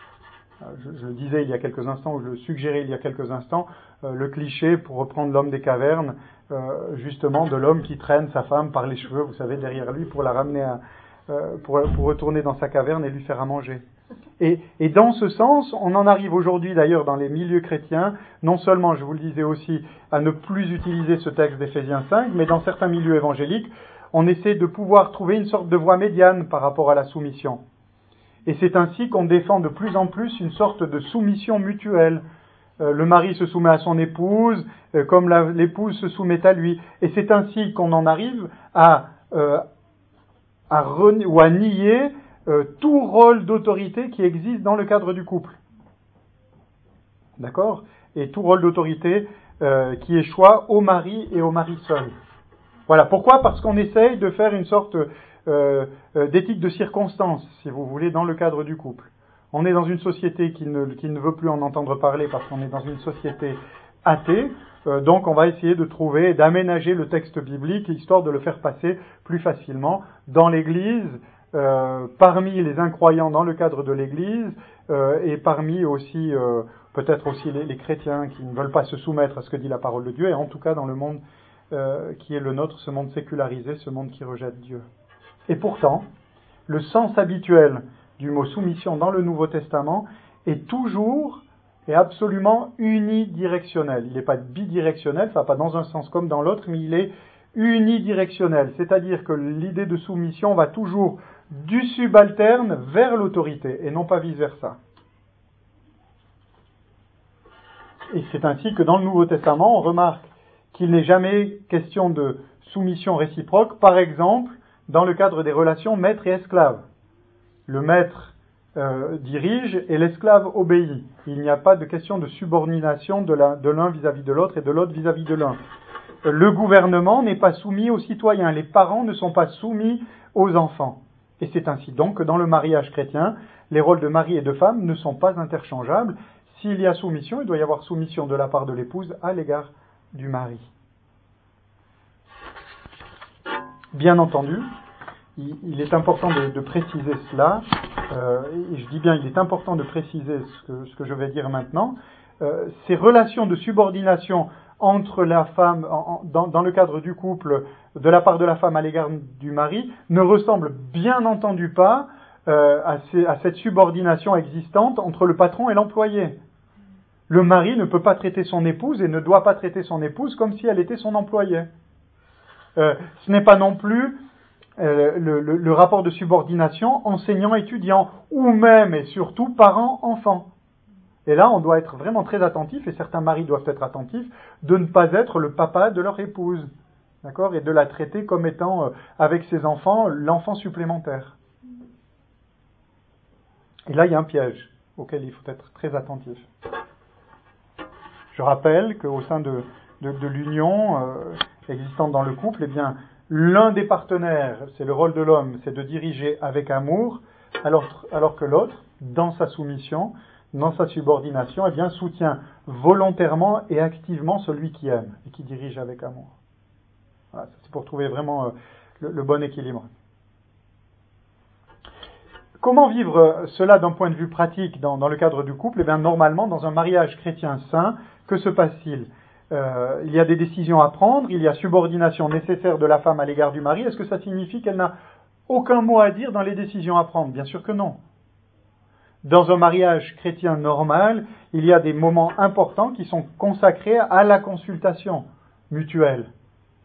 Je, je le disais il y a quelques instants, ou je le suggérais il y a quelques instants, euh, le cliché, pour reprendre l'homme des cavernes, euh, justement de l'homme qui traîne sa femme par les cheveux, vous savez, derrière lui, pour la ramener à, euh, pour, pour retourner dans sa caverne et lui faire à manger. Et, et dans ce sens, on en arrive aujourd'hui d'ailleurs dans les milieux chrétiens, non seulement, je vous le disais aussi, à ne plus utiliser ce texte d'Éphésiens cinq, mais dans certains milieux évangéliques, on essaie de pouvoir trouver une sorte de voie médiane par rapport à la soumission. Et c'est ainsi qu'on défend de plus en plus une sorte de soumission mutuelle. Euh, le mari se soumet à son épouse, euh, comme la, l'épouse se soumet à lui. Et c'est ainsi qu'on en arrive à, euh, à renier, ou à nier euh, tout rôle d'autorité qui existe dans le cadre du couple. D'accord ? Et tout rôle d'autorité euh, qui échoit au mari et au mari seul. Voilà. Pourquoi ? Parce qu'on essaye de faire une sorte euh, euh, d'éthique de circonstance, si vous voulez, dans le cadre du couple. On est dans une société qui ne, qui ne veut plus en entendre parler parce qu'on est dans une société athée, euh, donc on va essayer de trouver et d'aménager le texte biblique histoire de le faire passer plus facilement dans l'Église, euh, parmi les incroyants dans le cadre de l'Église, euh, et parmi aussi, euh, peut-être aussi les, les chrétiens qui ne veulent pas se soumettre à ce que dit la parole de Dieu, et en tout cas dans le monde euh, qui est le nôtre, ce monde sécularisé, ce monde qui rejette Dieu. Et pourtant, le sens habituel du mot soumission dans le Nouveau Testament est toujours et absolument unidirectionnel. Il n'est pas bidirectionnel, ça va pas dans un sens comme dans l'autre, mais il est unidirectionnel. C'est-à-dire que l'idée de soumission va toujours du subalterne vers l'autorité et non pas vice-versa. Et c'est ainsi que dans le Nouveau Testament, on remarque qu'il n'est jamais question de soumission réciproque, par exemple, dans le cadre des relations maître et esclave. Le maître euh, dirige et l'esclave obéit. Il n'y a pas de question de subordination de, la, de l'un vis-à-vis de l'autre et de l'autre vis-à-vis de l'un. Le gouvernement n'est pas soumis aux citoyens. Les parents ne sont pas soumis aux enfants. Et c'est ainsi donc que dans le mariage chrétien, les rôles de mari et de femme ne sont pas interchangeables. S'il y a soumission, il doit y avoir soumission de la part de l'épouse à l'égard du mari. Bien entendu, il, il est important de, de préciser cela, euh, et je dis bien il est important de préciser ce que, ce que je vais dire maintenant. Euh, ces relations de subordination entre la femme, en, dans, dans le cadre du couple, de la part de la femme à l'égard du mari, ne ressemblent bien entendu pas euh, à, ces, à cette subordination existante entre le patron et l'employé. Le mari ne peut pas traiter son épouse et ne doit pas traiter son épouse comme si elle était son employé. Euh, ce n'est pas non plus euh, le, le, le rapport de subordination enseignant-étudiant, ou même et surtout parent-enfant. Et là, on doit être vraiment très attentif, et certains maris doivent être attentifs, de ne pas être le papa de leur épouse, d'accord, et de la traiter comme étant, euh, avec ses enfants, l'enfant supplémentaire. Et là, il y a un piège auquel il faut être très attentif. Je rappelle qu'au sein de, de, de l'union euh, existante dans le couple, eh bien, l'un des partenaires, c'est le rôle de l'homme, c'est de diriger avec amour, alors, alors que l'autre, dans sa soumission, dans sa subordination, eh bien, soutient volontairement et activement celui qui aime et qui dirige avec amour. Voilà, c'est pour trouver vraiment euh, le, le bon équilibre. Comment vivre cela d'un point de vue pratique dans, dans le cadre du couple ? Eh bien, normalement, dans un mariage chrétien saint, que se passe-t-il ? euh, Il y a des décisions à prendre, il y a subordination nécessaire de la femme à l'égard du mari. Est-ce que ça signifie qu'elle n'a aucun mot à dire dans les décisions à prendre ? Bien sûr que non. Dans un mariage chrétien normal, il y a des moments importants qui sont consacrés à la consultation mutuelle.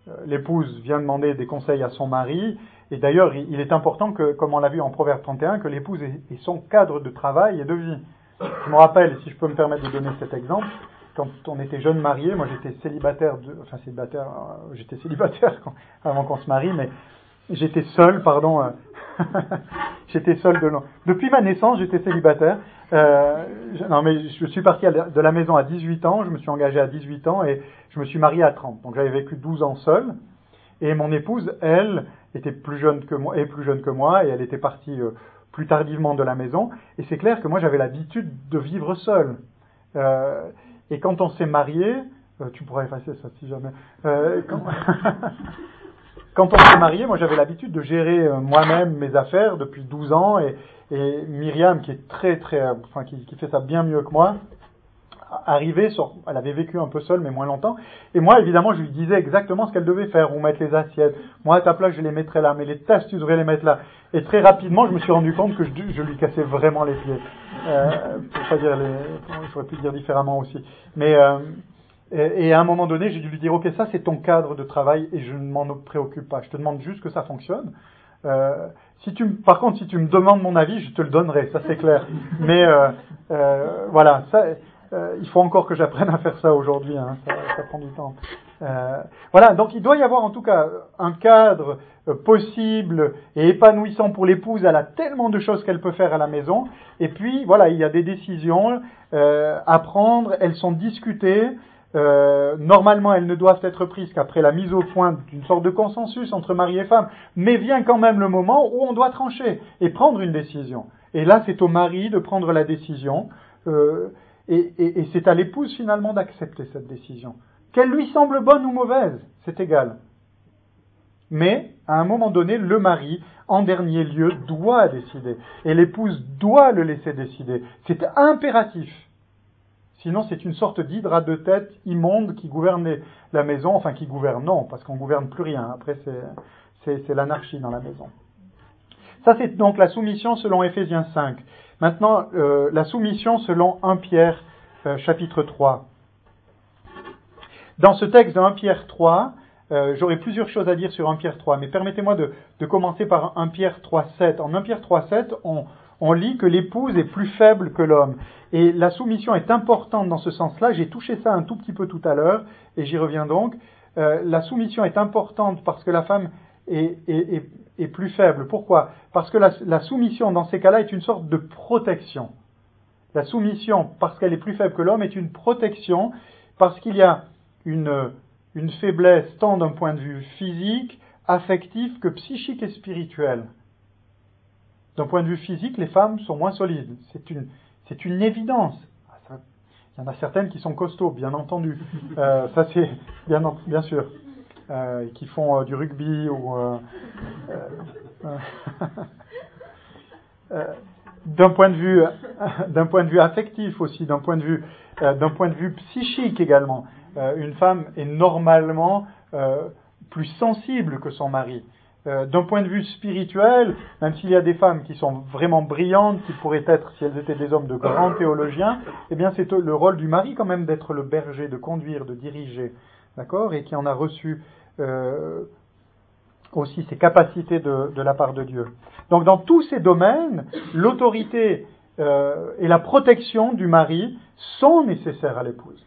l'épouse vient demander des conseils à son mari, et d'ailleurs il est important que, comme on l'a vu en Proverbe trente et un, que l'épouse ait son cadre de travail et de vie. Je me rappelle, si je peux me permettre de donner cet exemple, quand on était jeunes mariés, moi j'étais célibataire, de, enfin célibataire, euh, j'étais célibataire quand, avant qu'on se marie, mais j'étais seul, pardon, euh, j'étais seul de long. Depuis ma naissance, j'étais célibataire. Euh, je, non, mais je suis parti de la maison à dix-huit ans, je me suis engagé à dix-huit ans et je me suis marié à trente. Donc j'avais vécu douze ans seul. Et mon épouse, elle, était plus jeune que moi, est plus jeune que moi, et elle était partie euh, plus tardivement de la maison. Et c'est clair que moi, j'avais l'habitude de vivre seul. Euh, et quand on s'est marié, euh, tu pourrais effacer ça si jamais. Euh, quand... Quand on s'est marié, moi j'avais l'habitude de gérer euh, moi-même mes affaires depuis douze ans et, et Myriam, qui est très très, euh, enfin qui, qui fait ça bien mieux que moi, arrivait sur, elle avait vécu un peu seule mais moins longtemps. Et moi évidemment je lui disais exactement ce qu'elle devait faire, où mettre les assiettes. Moi à ta place je les mettrais là, mais les tasses tu devrais les mettre là. Et très rapidement je me suis rendu compte que je, je lui cassais vraiment les pieds. Euh, pour pas dire les, il faudrait plus dire différemment aussi. Mais euh, Et, et à un moment donné, j'ai dû lui dire, ok, ça c'est ton cadre de travail et je ne m'en préoccupe pas. Je te demande juste que ça fonctionne. Euh, si tu, par contre, si tu me demandes mon avis, je te le donnerai, ça c'est clair. Mais euh, euh, voilà, ça, euh, il faut encore que j'apprenne à faire ça aujourd'hui. Hein, ça, ça prend du temps. Euh, voilà, donc il doit y avoir en tout cas un cadre euh, possible et épanouissant pour l'épouse. Elle a tellement de choses qu'elle peut faire à la maison. Et puis voilà, il y a des décisions euh, à prendre. Elles sont discutées. Euh, normalement, elles ne doivent être prises qu'après la mise au point d'une sorte de consensus entre mari et femme, mais vient quand même le moment où on doit trancher et prendre une décision. Et là, c'est au mari de prendre la décision, euh, et, et, et c'est à l'épouse finalement d'accepter cette décision. Qu'elle lui semble bonne ou mauvaise, c'est égal. Mais, à un moment donné, le mari, en dernier lieu, doit décider. Et l'épouse doit le laisser décider. C'est impératif. Sinon, c'est une sorte d'hydre à deux têtes immonde qui gouverne la maison. Enfin, qui gouverne, non, parce qu'on ne gouverne plus rien. Après, c'est, c'est, c'est l'anarchie dans la maison. Ça, c'est donc la soumission selon Éphésiens cinq. Maintenant, euh, la soumission selon premier Pierre, euh, chapitre trois. Dans ce texte de premier Pierre trois, euh, j'aurais plusieurs choses à dire sur premier Pierre trois, mais permettez-moi de, de commencer par premier Pierre trois sept. En premier Pierre trois sept, on... on lit que l'épouse est plus faible que l'homme. Et la soumission est importante dans ce sens-là. J'ai touché ça un tout petit peu tout à l'heure, et j'y reviens donc. Euh, la soumission est importante parce que la femme est, est, est, est plus faible. Pourquoi ? Parce que la, la soumission, dans ces cas-là, est une sorte de protection. La soumission, parce qu'elle est plus faible que l'homme, est une protection, parce qu'il y a une, une faiblesse tant d'un point de vue physique, affectif, que psychique et spirituel. D'un point de vue physique, les femmes sont moins solides. C'est une, c'est une évidence. Il y en a certaines qui sont costauds, bien entendu. Euh, ça, c'est bien, bien sûr. Euh, qui font euh, du rugby ou... Euh, euh, euh, d'un point de vue, d'un point de vue affectif aussi, d'un point de vue, euh, d'un point de vue psychique également. Euh, une femme est normalement euh, plus sensible que son mari. Euh, d'un point de vue spirituel, même s'il y a des femmes qui sont vraiment brillantes, qui pourraient être, si elles étaient des hommes, de grands théologiens, eh bien c'est le rôle du mari quand même d'être le berger, de conduire, de diriger, d'accord, et qui en a reçu euh, aussi ces capacités de, de la part de Dieu. Donc dans tous ces domaines, l'autorité euh, et la protection du mari sont nécessaires à l'épouse.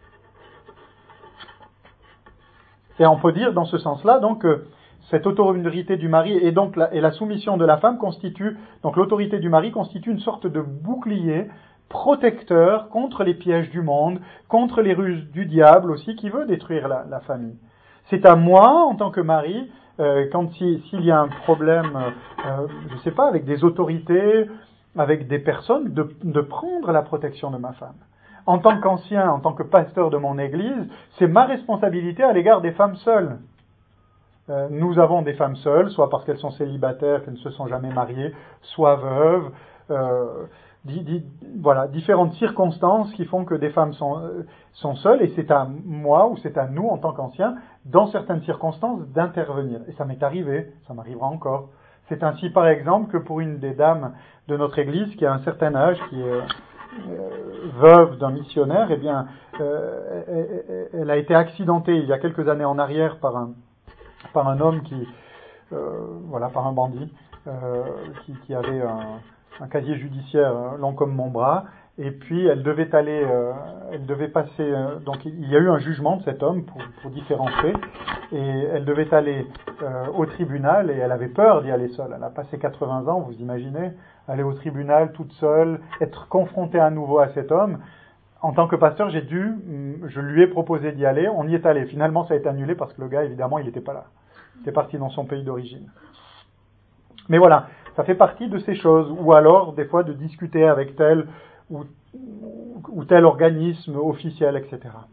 Et on peut dire dans ce sens-là donc que cette autorité du mari et donc la, et la soumission de la femme constitue, donc l'autorité du mari constitue une sorte de bouclier protecteur contre les pièges du monde, contre les ruses du diable aussi qui veut détruire la, la famille. C'est à moi, en tant que mari, euh, quand si, s'il y a un problème, euh, je ne sais pas, avec des autorités, avec des personnes, de, de prendre la protection de ma femme. En tant qu'ancien, en tant que pasteur de mon église, c'est ma responsabilité à l'égard des femmes seules. Euh, nous avons des femmes seules, soit parce qu'elles sont célibataires, qu'elles ne se sont jamais mariées, soit veuves, euh, di, di, voilà, différentes circonstances qui font que des femmes sont, euh, sont seules, et c'est à moi ou c'est à nous, en tant qu'anciens, dans certaines circonstances, d'intervenir. Et ça m'est arrivé, ça m'arrivera encore. C'est ainsi, par exemple, que pour une des dames de notre église, qui a un certain âge, qui est euh, veuve d'un missionnaire, eh bien, euh, elle, elle a été accidentée il y a quelques années en arrière par un par un homme qui, euh, voilà, par un bandit, euh, qui, qui avait un, un casier judiciaire long comme mon bras. Et puis elle devait aller, euh, elle devait passer, euh, donc il y a eu un jugement de cet homme pour, pour différents faits, et elle devait aller euh, au tribunal, et elle avait peur d'y aller seule. Elle a passé quatre-vingts ans, vous imaginez, aller au tribunal toute seule, être confrontée à nouveau à cet homme. En tant que pasteur, j'ai dû, je lui ai proposé d'y aller, on y est allé. Finalement, ça a été annulé parce que le gars, évidemment, il n'était pas là. Il était parti dans son pays d'origine. Mais voilà, ça fait partie de ces choses. Ou alors, des fois, de discuter avec tel ou, ou tel organisme officiel, et cetera.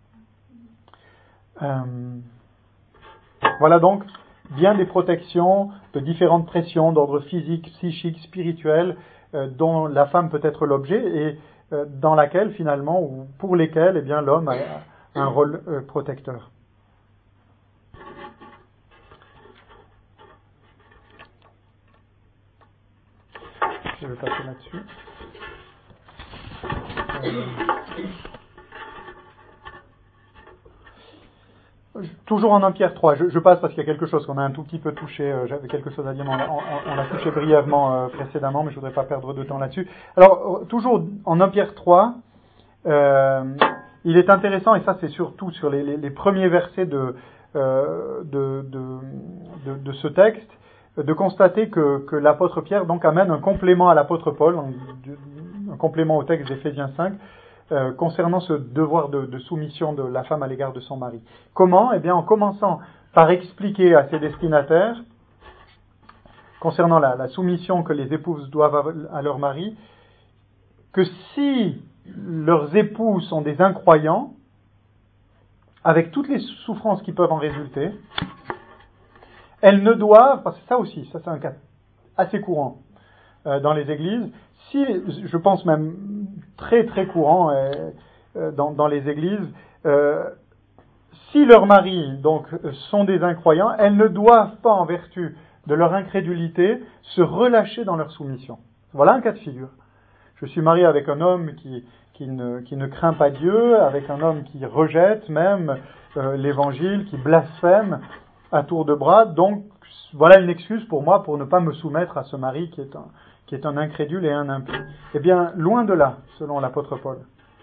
Euh, voilà donc bien des protections de différentes pressions d'ordre physique, psychique, spirituel, euh, dont la femme peut être l'objet et euh, dans laquelle finalement, ou pour lesquelles, eh bien, l'homme a, a un rôle euh, protecteur. Je vais passer là-dessus. Euh, toujours en un Pierre trois, je, je passe parce qu'il y a quelque chose qu'on a un tout petit peu touché, euh, j'avais quelque chose à dire, mais on, on, on l'a touché brièvement euh, précédemment, mais je ne voudrais pas perdre de temps là-dessus. Alors, euh, toujours en un Pierre trois, euh, il est intéressant, et ça c'est surtout sur les, les, les premiers versets de, euh, de, de, de, de ce texte, de constater que, que l'apôtre Pierre donc amène un complément à l'apôtre Paul, un, un complément au texte d'Éphésiens cinq, euh, concernant ce devoir de, de soumission de la femme à l'égard de son mari. Comment ? Eh bien, en commençant par expliquer à ses destinataires, concernant la, la soumission que les épouses doivent à, à leur mari, que si leurs époux sont des incroyants, avec toutes les souffrances qui peuvent en résulter, elles ne doivent, parce que ça aussi, ça c'est un cas assez courant euh, dans les églises, si, je pense même très très courant euh, euh, dans, dans les églises, euh, si leurs maris donc sont des incroyants, elles ne doivent pas, en vertu de leur incrédulité, se relâcher dans leur soumission. Voilà un cas de figure. Je suis marié avec un homme qui, qui, ne, qui ne craint pas Dieu, avec un homme qui rejette même euh, l'évangile, qui blasphème à tour de bras. Donc voilà une excuse pour moi pour ne pas me soumettre à ce mari qui est un, qui est un incrédule et un impie. Eh bien, loin de là, selon l'apôtre Paul.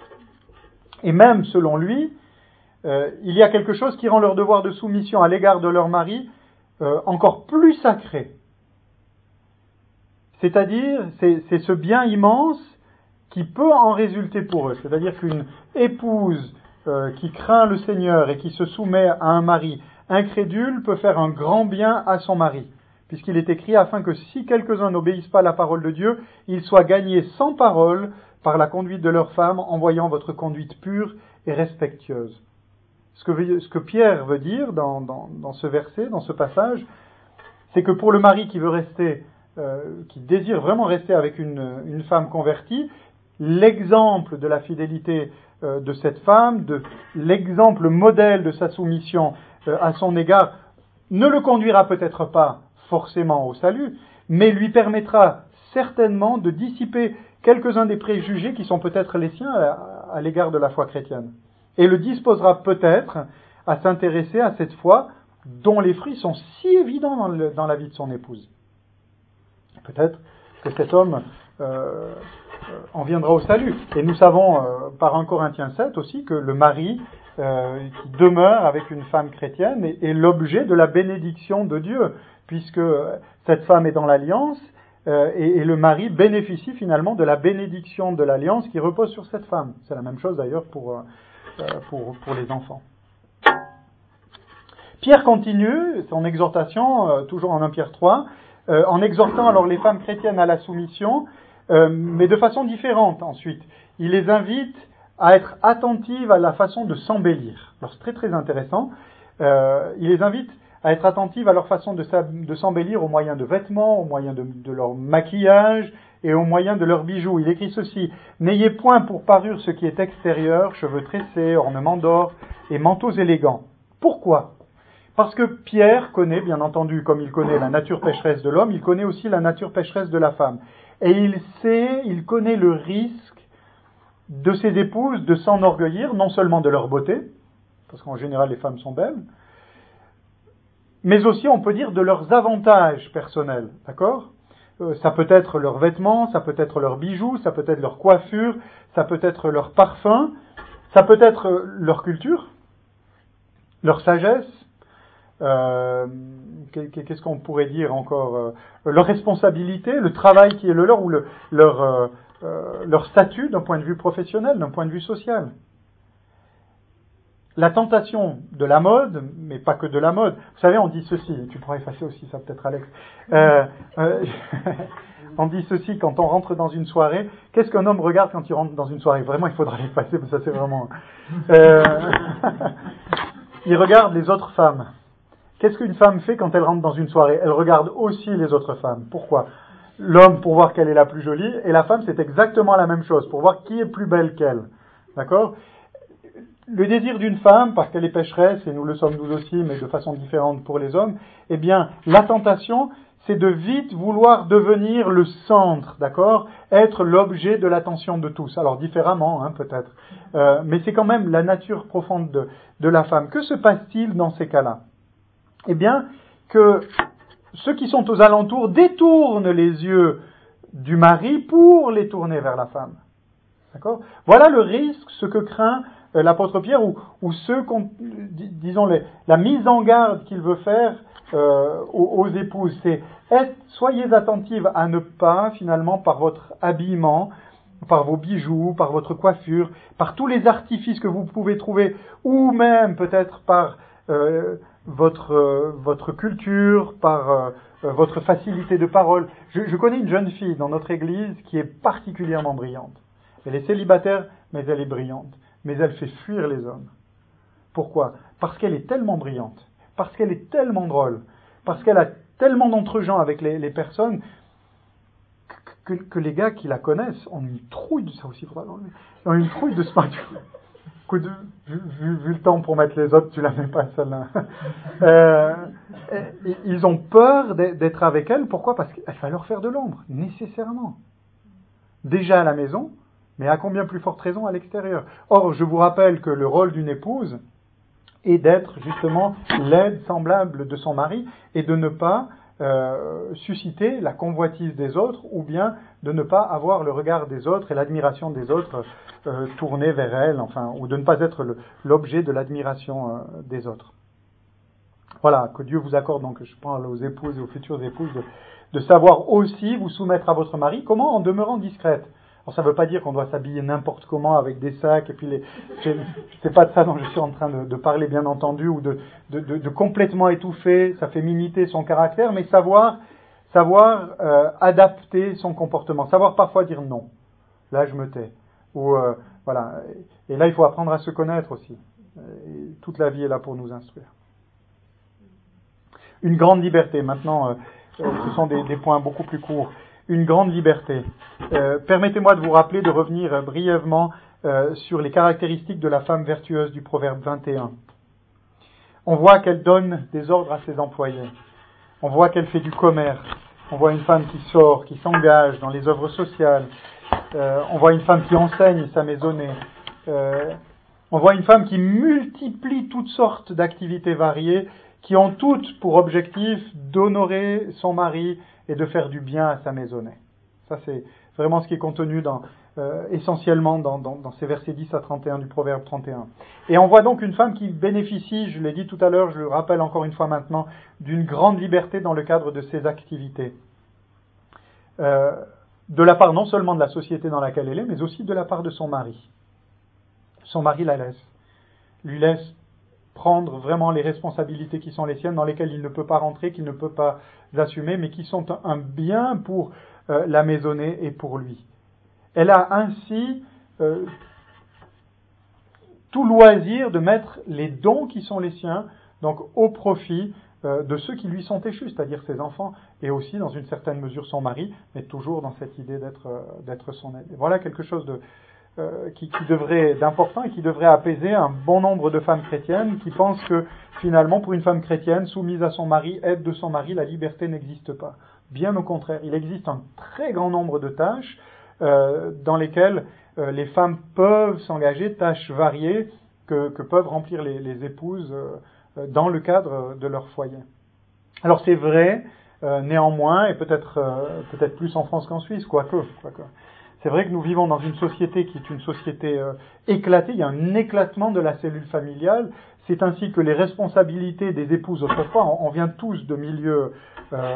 Et même selon lui, euh, il y a quelque chose qui rend leur devoir de soumission à l'égard de leur mari euh, encore plus sacré. C'est-à-dire, c'est, c'est ce bien immense qui peut en résulter pour eux. C'est-à-dire qu'une épouse euh, qui craint le Seigneur et qui se soumet à un mari incrédule peut faire un grand bien à son mari. Puisqu'il est écrit, afin que si quelques-uns n'obéissent pas à la parole de Dieu, ils soient gagnés sans parole par la conduite de leur femme, en voyant votre conduite pure et respectueuse. Ce que, veut, ce que Pierre veut dire dans, dans, dans ce verset, dans ce passage, c'est que pour le mari qui veut rester, euh, qui désire vraiment rester avec une, une femme convertie, l'exemple de la fidélité euh, de cette femme, de l'exemple modèle de sa soumission euh, à son égard, ne le conduira peut-être pas forcément au salut, mais lui permettra certainement de dissiper quelques-uns des préjugés qui sont peut-être les siens à, à l'égard de la foi chrétienne. Et le disposera peut-être à s'intéresser à cette foi dont les fruits sont si évidents dans, le, dans la vie de son épouse. Peut-être que cet homme euh, en viendra au salut. Et nous savons euh, par un Corinthiens sept aussi que le mari euh, qui demeure avec une femme chrétienne est, est l'objet de la bénédiction de Dieu, puisque cette femme est dans l'alliance euh, et, et le mari bénéficie finalement de la bénédiction de l'alliance qui repose sur cette femme. C'est la même chose d'ailleurs pour, euh, pour, pour les enfants. Pierre continue son exhortation, euh, toujours en un Pierre trois, euh, en exhortant alors les femmes chrétiennes à la soumission, euh, mais de façon différente ensuite. Il les invite à être attentives à la façon de s'embellir. Alors c'est très très intéressant. Euh, il les invite à être attentives à leur façon de, de s'embellir au moyen de vêtements, au moyen de, de leur maquillage et au moyen de leurs bijoux. Il écrit ceci: « N'ayez point pour parure ce qui est extérieur, cheveux tressés, ornements d'or et manteaux élégants. » Pourquoi ? Parce que Pierre connaît, bien entendu, comme il connaît la nature pécheresse de l'homme, il connaît aussi la nature pécheresse de la femme. Et il sait, il connaît le risque de ses épouses de s'enorgueillir, non seulement de leur beauté, parce qu'en général les femmes sont belles, mais aussi on peut dire de leurs avantages personnels, d'accord ? euh, Ça peut être leurs vêtements, ça peut être leurs bijoux, ça peut être leur coiffure, ça peut être leur parfum, ça peut être leur culture, leur sagesse, euh, qu'est-ce qu'on pourrait dire encore, euh, leur responsabilité, le travail qui est le leur, ou le, leur, euh, euh, leur statut d'un point de vue professionnel, d'un point de vue social. La tentation de la mode, mais pas que de la mode. Vous savez, on dit ceci, tu pourras effacer aussi ça peut-être Alex, euh, euh, on dit ceci quand on rentre dans une soirée, qu'est-ce qu'un homme regarde quand il rentre dans une soirée? Vraiment, il faudra l'effacer, parce que ça c'est vraiment... Euh, il regarde les autres femmes. Qu'est-ce qu'une femme fait quand elle rentre dans une soirée? Elle regarde aussi les autres femmes. Pourquoi? L'homme pour voir quelle est la plus jolie, et la femme c'est exactement la même chose, pour voir qui est plus belle qu'elle. D'accord? Le désir d'une femme, parce qu'elle est pécheresse, et nous le sommes nous aussi, mais de façon différente pour les hommes, eh bien, la tentation, c'est de vite vouloir devenir le centre, d'accord? Être l'objet de l'attention de tous. Alors, différemment, hein, peut-être. Euh, mais c'est quand même la nature profonde de, de la femme. Que se passe-t-il dans ces cas-là? Eh bien, que ceux qui sont aux alentours détournent les yeux du mari pour les tourner vers la femme. D'accord? Voilà le risque, ce que craint euh, l'apôtre Pierre, ou, ou ceux qu'on, disons, les, la mise en garde qu'il veut faire euh, aux, aux épouses. C'est être, soyez attentives à ne pas, finalement, par votre habillement, par vos bijoux, par votre coiffure, par tous les artifices que vous pouvez trouver, ou même peut-être par euh, votre, euh, votre culture, par euh, votre facilité de parole. Je, je connais une jeune fille dans notre église qui est particulièrement brillante. Elle est célibataire, mais elle est brillante. Mais elle fait fuir les hommes. Pourquoi? Parce qu'elle est tellement brillante, parce qu'elle est tellement drôle, parce qu'elle a tellement d'entre-gens avec les, les personnes, que, que, que les gars qui la connaissent ont une trouille de ça aussi, faudra l'enlever. Ont une trouille de ce coup de, vu, vu, vu le temps pour mettre les autres, tu la mets pas celle-là. euh, et, et, ils ont peur d'être avec elle. Pourquoi? Parce qu'elle va leur faire de l'ombre, nécessairement. Déjà à la maison, mais à combien plus forte raison à l'extérieur. Or, je vous rappelle que le rôle d'une épouse est d'être justement l'aide semblable de son mari et de ne pas euh, susciter la convoitise des autres, ou bien de ne pas avoir le regard des autres et l'admiration des autres euh, tournés vers elle, enfin, ou de ne pas être le, l'objet de l'admiration euh, des autres. Voilà, que Dieu vous accorde, donc je parle aux épouses et aux futures épouses, de, de savoir aussi vous soumettre à votre mari. Comment? En demeurant discrète. Alors ça ne veut pas dire qu'on doit s'habiller n'importe comment avec des sacs, et puis les... c'est pas de ça dont je suis en train de, de parler, bien entendu, ou de, de, de, de complètement étouffer sa féminité, son caractère, mais savoir, savoir euh, adapter son comportement, savoir parfois dire non. Là, je me tais. Ou euh, voilà. Et là, il faut apprendre à se connaître aussi. Et toute la vie est là pour nous instruire. Une grande liberté. Maintenant, euh, ce sont des, des points beaucoup plus courts. Une grande liberté. Euh, permettez-moi de vous rappeler, de revenir euh, brièvement euh, sur les caractéristiques de la femme vertueuse du Proverbe vingt et un. On voit qu'elle donne des ordres à ses employés. On voit qu'elle fait du commerce. On voit une femme qui sort, qui s'engage dans les œuvres sociales. Euh, on voit une femme qui enseigne sa maisonnée. Euh, on voit une femme qui multiplie toutes sortes d'activités variées, qui ont toutes pour objectif d'honorer son mari et de faire du bien à sa maisonnée. Ça, c'est vraiment ce qui est contenu dans, euh, essentiellement dans, dans, dans ces versets dix à trente et un du Proverbe trente et un. Et on voit donc une femme qui bénéficie, je l'ai dit tout à l'heure, je le rappelle encore une fois maintenant, d'une grande liberté dans le cadre de ses activités. Euh, de la part non seulement de la société dans laquelle elle est, mais aussi de la part de son mari. Son mari la laisse, lui laisse prendre vraiment les responsabilités qui sont les siennes, dans lesquelles il ne peut pas rentrer, qu'il ne peut pas assumer, mais qui sont un bien pour euh, la maisonnée et pour lui. Elle a ainsi euh, tout loisir de mettre les dons qui sont les siens, donc au profit euh, de ceux qui lui sont échus, c'est-à-dire ses enfants, et aussi dans une certaine mesure son mari, mais toujours dans cette idée d'être, euh, d'être son aide. Et voilà quelque chose de Euh, qui, qui devrait d'important et qui devrait apaiser un bon nombre de femmes chrétiennes qui pensent que finalement pour une femme chrétienne soumise à son mari, aide de son mari, la liberté n'existe pas. Bien au contraire, il existe un très grand nombre de tâches euh, dans lesquelles euh, les femmes peuvent s'engager, tâches variées que, que peuvent remplir les, les épouses euh, dans le cadre de leur foyer. Alors c'est vrai, euh, néanmoins, et peut-être euh, peut-être plus en France qu'en Suisse, quoique, quoique. C'est vrai que nous vivons dans une société qui est une société euh, éclatée, il y a un éclatement de la cellule familiale, c'est ainsi que les responsabilités des épouses autrefois, on, on vient tous de milieux euh,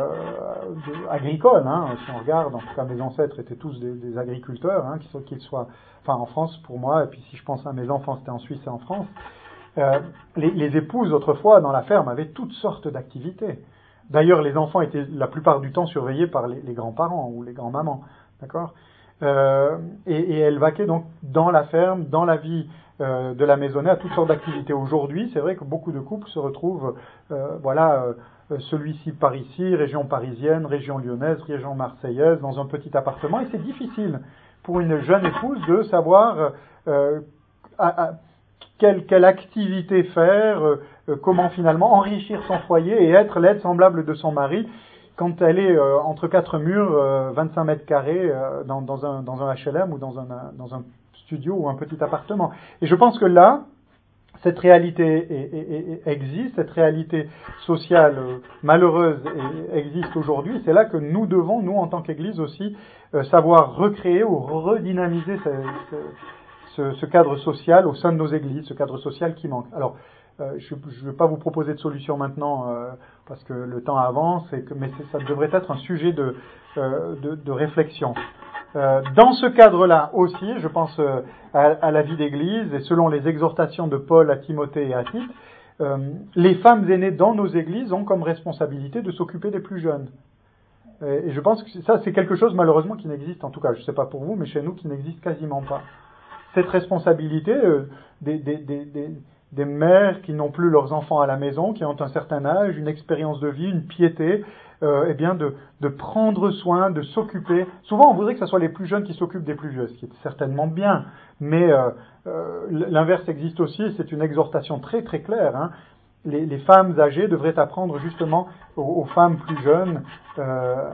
de, agricoles, hein, si on regarde, en tout cas mes ancêtres étaient tous des, des agriculteurs, hein, qu'ils soient, qu'ils soient, enfin en France pour moi, et puis si je pense à mes enfants c'était en Suisse et en France, euh, les, les épouses autrefois dans la ferme avaient toutes sortes d'activités. D'ailleurs les enfants étaient la plupart du temps surveillés par les, les grands-parents ou les grands-mamans, d'accord ? Euh, et, et elle vaquait donc dans la ferme, dans la vie euh, de la maisonnée, à toutes sortes d'activités. Aujourd'hui, c'est vrai que beaucoup de couples se retrouvent, euh, voilà, euh, celui-ci par ici, région parisienne, région lyonnaise, région marseillaise, dans un petit appartement, et c'est difficile pour une jeune épouse de savoir euh, à, à, quelle, quelle activité faire, euh, comment finalement enrichir son foyer et être l'aide semblable de son mari. Quand elle est euh, entre quatre murs, euh, vingt-cinq mètres carrés, euh, dans, dans, un, dans un H L M ou dans un, dans un studio ou un petit appartement. Et je pense que là, cette réalité est, est, est, existe, cette réalité sociale euh, malheureuse est, existe aujourd'hui. C'est là que nous devons, nous en tant qu'Église aussi, euh, savoir recréer ou redynamiser ce, ce, ce, ce cadre social au sein de nos églises, ce cadre social qui manque. Alors, Euh, je ne vais pas vous proposer de solution maintenant euh, parce que le temps avance, et que, mais ça devrait être un sujet de, euh, de, de réflexion. Euh, dans ce cadre-là aussi, je pense euh, à, à la vie d'Église, et selon les exhortations de Paul à Timothée et à Tite, euh, les femmes aînées dans nos églises ont comme responsabilité de s'occuper des plus jeunes. Et, et je pense que ça, c'est quelque chose malheureusement qui n'existe, en tout cas, je ne sais pas pour vous, mais chez nous, qui n'existe quasiment pas. Cette responsabilité euh, des, des, des, des des mères qui n'ont plus leurs enfants à la maison, qui ont un certain âge, une expérience de vie, une piété, euh, eh bien de, de prendre soin, de s'occuper. Souvent, on voudrait que ce soit les plus jeunes qui s'occupent des plus vieux, ce qui est certainement bien, mais euh, euh, l'inverse existe aussi, et c'est une exhortation très très claire. Hein. Les, les femmes âgées devraient apprendre justement aux, aux femmes plus jeunes euh,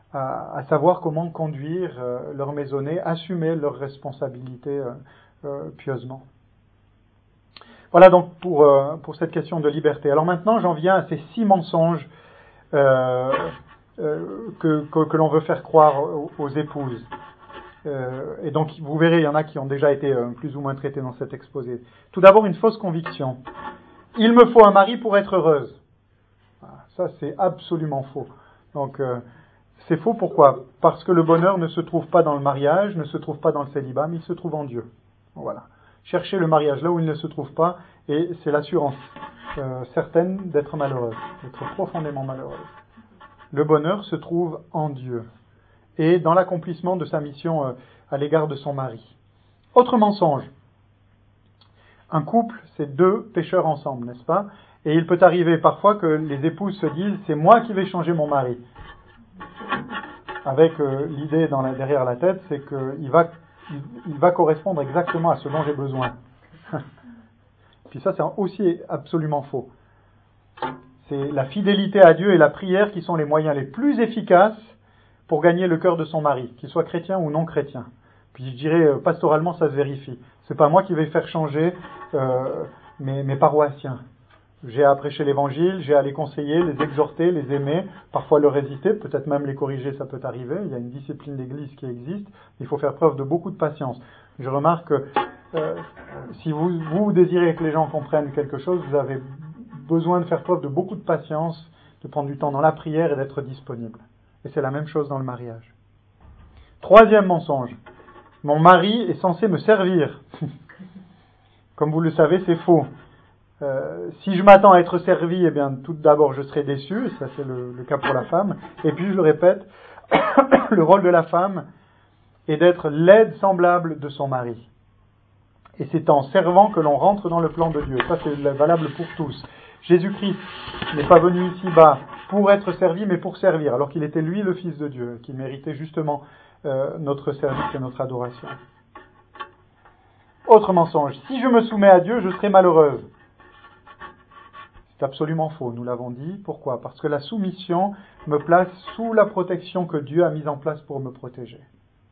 à, à savoir comment conduire euh, leur maisonnée, assumer leurs responsabilités euh, euh, pieusement. Voilà donc pour, euh, pour cette question de liberté. Alors maintenant, j'en viens à ces six mensonges euh, euh, que, que, que l'on veut faire croire aux, aux épouses. Euh, et donc, vous verrez, il y en a qui ont déjà été euh, plus ou moins traités dans cet exposé. Tout d'abord, une fausse conviction. Il me faut un mari pour être heureuse. Ça, c'est absolument faux. Donc, euh, c'est faux pourquoi ? Parce que le bonheur ne se trouve pas dans le mariage, ne se trouve pas dans le célibat, mais il se trouve en Dieu. Voilà. Cherchez le mariage là où il ne se trouve pas, et c'est l'assurance euh, certaine d'être malheureuse, d'être profondément malheureuse. Le bonheur se trouve en Dieu, et dans l'accomplissement de sa mission euh, à l'égard de son mari. Autre mensonge. Un couple, c'est deux pécheurs ensemble, n'est-ce pas ? Et il peut arriver parfois que les épouses se disent « c'est moi qui vais changer mon mari ». Avec euh, l'idée dans la, derrière la tête, c'est qu'il va il va correspondre exactement à ce dont j'ai besoin. Puis ça, c'est aussi absolument faux. C'est la fidélité à Dieu et la prière qui sont les moyens les plus efficaces pour gagner le cœur de son mari, qu'il soit chrétien ou non chrétien. Puis je dirais, pastoralement, ça se vérifie. C'est pas moi qui vais faire changer euh, mes, mes paroissiens. J'ai à prêcher l'évangile, j'ai à les conseiller, les exhorter, les aimer, parfois leur résister, peut-être même les corriger, ça peut arriver. Il y a une discipline d'église qui existe. Il faut faire preuve de beaucoup de patience. Je remarque que euh, si vous, vous désirez que les gens comprennent quelque chose, vous avez besoin de faire preuve de beaucoup de patience, de prendre du temps dans la prière et d'être disponible. Et c'est la même chose dans le mariage. Troisième mensonge. Mon mari est censé me servir. Comme vous le savez, c'est faux. Euh, si je m'attends à être servi, eh bien, tout d'abord, je serai déçu. Ça, c'est le, le cas pour la femme. Et puis, je le répète, le rôle de la femme est d'être l'aide semblable de son mari. Et c'est en servant que l'on rentre dans le plan de Dieu. Ça, c'est valable pour tous. Jésus-Christ n'est pas venu ici-bas pour être servi, mais pour servir, alors qu'il était lui le Fils de Dieu, qu'il méritait justement euh, notre service et notre adoration. Autre mensonge. Si je me soumets à Dieu, je serai malheureuse. C'est absolument faux, nous l'avons dit. Pourquoi ? Parce que la soumission me place sous la protection que Dieu a mise en place pour me protéger.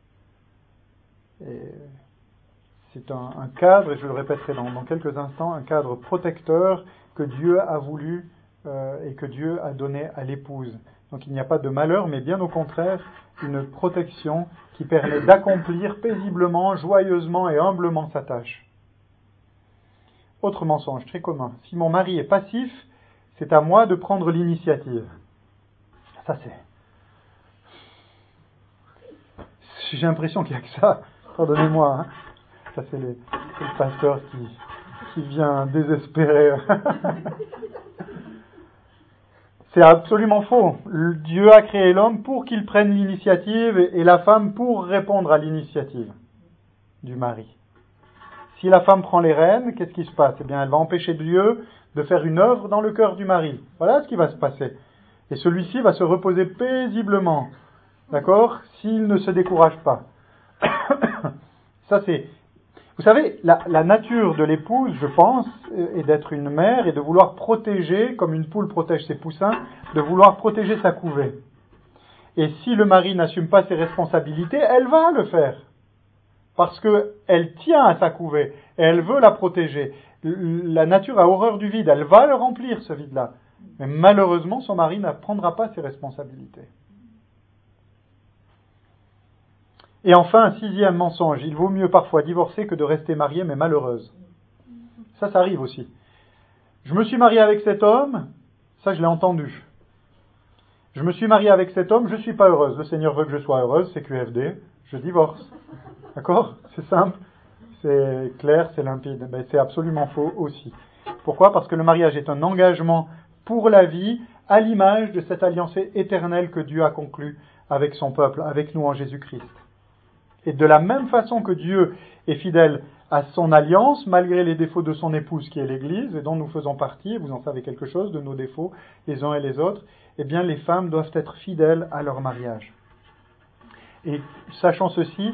Et c'est un, un cadre, et je le répéterai dans, dans quelques instants, un cadre protecteur que Dieu a voulu euh, et que Dieu a donné à l'épouse. Donc il n'y a pas de malheur, mais bien au contraire, une protection qui permet d'accomplir paisiblement, joyeusement et humblement sa tâche. Autre mensonge très commun. Si mon mari est passif, c'est à moi de prendre l'initiative. Ça c'est... J'ai l'impression qu'il n'y a que ça. Pardonnez-moi. Hein. Ça c'est, les, c'est le pasteur qui, qui vient désespéré. C'est absolument faux. Dieu a créé l'homme pour qu'il prenne l'initiative et la femme pour répondre à l'initiative du mari. Si la femme prend les rênes, qu'est-ce qui se passe? Eh bien, elle va empêcher Dieu de faire une œuvre dans le cœur du mari. Voilà ce qui va se passer. Et celui-ci va se reposer paisiblement. D'accord? S'il ne se décourage pas. Ça, c'est... Vous savez, la, la nature de l'épouse, je pense, est d'être une mère et de vouloir protéger, comme une poule protège ses poussins, de vouloir protéger sa couvée. Et si le mari n'assume pas ses responsabilités, elle va le faire. Parce qu'elle tient à sa couvée et elle veut la protéger. La nature a horreur du vide, elle va le remplir, ce vide-là. Mais malheureusement, son mari ne prendra pas ses responsabilités. Et enfin, un sixième mensonge, il vaut mieux parfois divorcer que de rester mariée mais malheureuse. Ça, ça arrive aussi. Je me suis mariée avec cet homme, ça je l'ai entendu. Je me suis mariée avec cet homme, je ne suis pas heureuse. Le Seigneur veut que je sois heureuse, c'est Q F D, je divorce. D'accord? C'est simple, c'est clair, c'est limpide. Mais c'est absolument faux aussi. Pourquoi? Parce que le mariage est un engagement pour la vie, à l'image de cette alliance éternelle que Dieu a conclue avec son peuple, avec nous en Jésus-Christ. Et de la même façon que Dieu est fidèle à son alliance, malgré les défauts de son épouse qui est l'Église, et dont nous faisons partie, vous en savez quelque chose de nos défauts, les uns et les autres, eh bien les femmes doivent être fidèles à leur mariage. Et sachant ceci,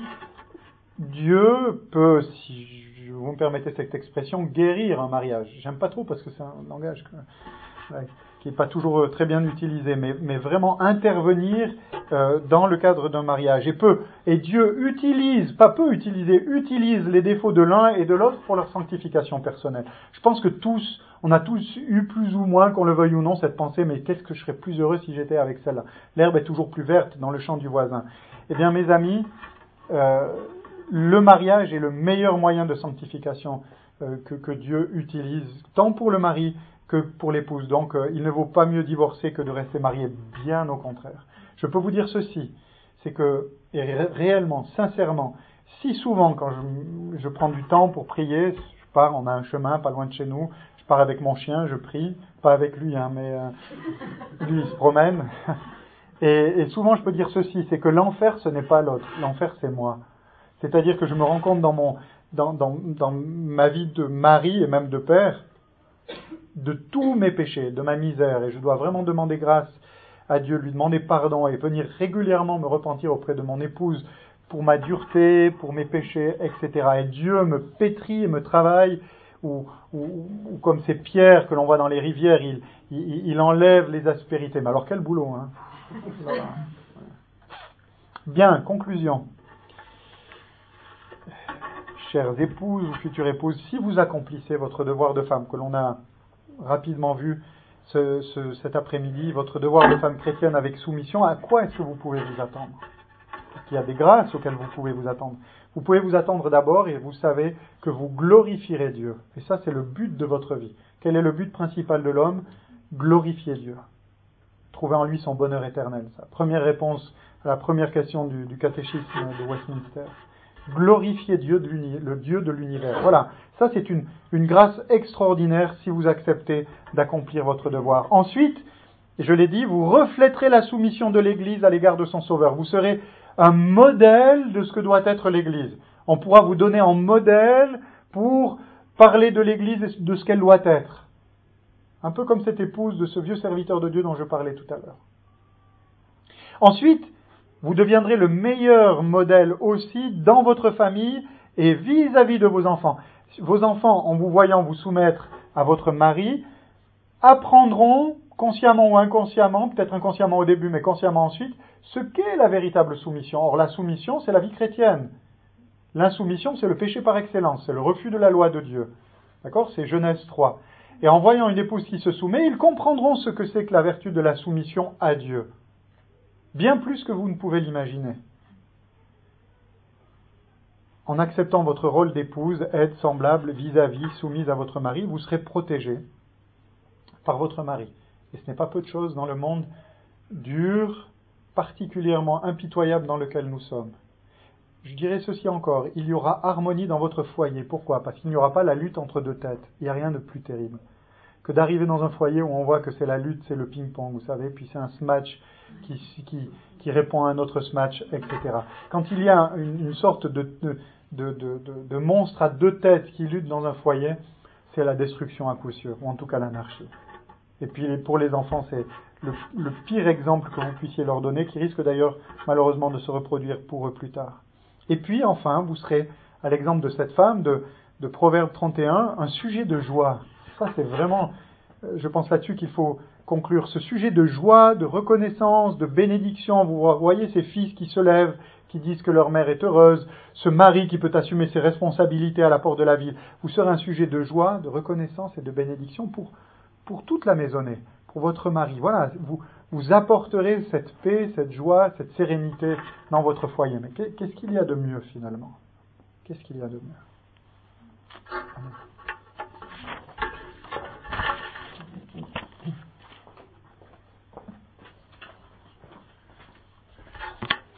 Dieu peut, si vous me permettez cette expression, guérir un mariage. J'aime pas trop parce que c'est un langage que, ouais, qui n'est pas toujours très bien utilisé, mais, mais vraiment intervenir euh, dans le cadre d'un mariage. Et peut, et Dieu utilise, pas peut utiliser, utilise les défauts de l'un et de l'autre pour leur sanctification personnelle. Je pense que tous, on a tous eu plus ou moins, qu'on le veuille ou non, cette pensée, mais qu'est-ce que je serais plus heureux si j'étais avec celle-là? L'herbe est toujours plus verte dans le champ du voisin. Eh bien, mes amis, euh, le mariage est le meilleur moyen de sanctification euh, que, que Dieu utilise, tant pour le mari que pour l'épouse. Donc, euh, il ne vaut pas mieux divorcer que de rester marié, bien au contraire. Je peux vous dire ceci, c'est que, et ré- réellement, sincèrement, si souvent quand je, je prends du temps pour prier, je pars, on a un chemin pas loin de chez nous, je pars avec mon chien, je prie, pas avec lui, hein, mais euh, lui il se promène, et, et souvent je peux dire ceci, c'est que l'enfer ce n'est pas l'autre, l'enfer c'est moi. C'est-à-dire que je me rends compte dans, mon, dans, dans, dans ma vie de mari et même de père, de tous mes péchés, de ma misère, et je dois vraiment demander grâce à Dieu, lui demander pardon et venir régulièrement me repentir auprès de mon épouse pour ma dureté, pour mes péchés, et cetera. Et Dieu me pétrit et me travaille, ou, ou, ou comme ces pierres que l'on voit dans les rivières, il, il, il enlève les aspérités. Mais alors quel boulot, hein? Voilà. Bien, conclusion. Chères épouses ou futures épouses, si vous accomplissez votre devoir de femme, que l'on a rapidement vu ce, ce, cet après-midi, votre devoir de femme chrétienne avec soumission, à quoi est-ce que vous pouvez vous attendre? Parce qu'il y a des grâces auxquelles vous pouvez vous attendre. Vous pouvez vous attendre d'abord, et vous savez que vous glorifierez Dieu. Et ça, c'est le but de votre vie. Quel est le but principal de l'homme? Glorifier Dieu. Trouver en lui son bonheur éternel. Ça. Première réponse à la première question du, du catéchisme de Westminster. Glorifier Dieu de le Dieu de l'univers. Voilà, ça c'est une, une grâce extraordinaire si vous acceptez d'accomplir votre devoir. Ensuite, je l'ai dit, vous reflèterez la soumission de l'Église à l'égard de son Sauveur. Vous serez un modèle de ce que doit être l'Église. On pourra vous donner en modèle pour parler de l'Église et de ce qu'elle doit être. Un peu comme cette épouse de ce vieux serviteur de Dieu dont je parlais tout à l'heure. Ensuite, vous deviendrez le meilleur modèle aussi dans votre famille et vis-à-vis de vos enfants. Vos enfants, en vous voyant vous soumettre à votre mari, apprendront, consciemment ou inconsciemment, peut-être inconsciemment au début, mais consciemment ensuite, ce qu'est la véritable soumission. Or, la soumission, c'est la vie chrétienne. L'insoumission, c'est le péché par excellence, c'est le refus de la loi de Dieu. D'accord? C'est Genèse trois. Et en voyant une épouse qui se soumet, ils comprendront ce que c'est que la vertu de la soumission à Dieu. Bien plus que vous ne pouvez l'imaginer. En acceptant votre rôle d'épouse, aide semblable, vis-à-vis, soumise à votre mari, vous serez protégé par votre mari. Et ce n'est pas peu de choses dans le monde dur, particulièrement impitoyable dans lequel nous sommes. Je dirais ceci encore, il y aura harmonie dans votre foyer. Pourquoi ? Parce qu'il n'y aura pas la lutte entre deux têtes. Il n'y a rien de plus terrible que d'arriver dans un foyer où on voit que c'est la lutte, c'est le ping-pong, vous savez, puis c'est un smash qui, qui, qui répond à un autre smash, et cetera. Quand il y a une, une sorte de, de, de, de, de monstre à deux têtes qui lutte dans un foyer, c'est la destruction à coup sûr, ou en tout cas l'anarchie. Et puis pour les enfants, c'est le, le pire exemple que vous puissiez leur donner, qui risque d'ailleurs malheureusement de se reproduire pour eux plus tard. Et puis enfin, vous serez, à l'exemple de cette femme, de, de Proverbe trente et un, un sujet de joie. Ça c'est vraiment, je pense là-dessus qu'il faut conclure. Ce sujet de joie, de reconnaissance, de bénédiction. Vous voyez ces fils qui se lèvent, qui disent que leur mère est heureuse, ce mari qui peut assumer ses responsabilités à la porte de la ville. Vous serez un sujet de joie, de reconnaissance et de bénédiction pour, pour toute la maisonnée, pour votre mari. Voilà, vous, vous apporterez cette paix, cette joie, cette sérénité dans votre foyer. Mais qu'est-ce qu'il y a de mieux finalement ? Qu'est-ce qu'il y a de mieux ? Amen.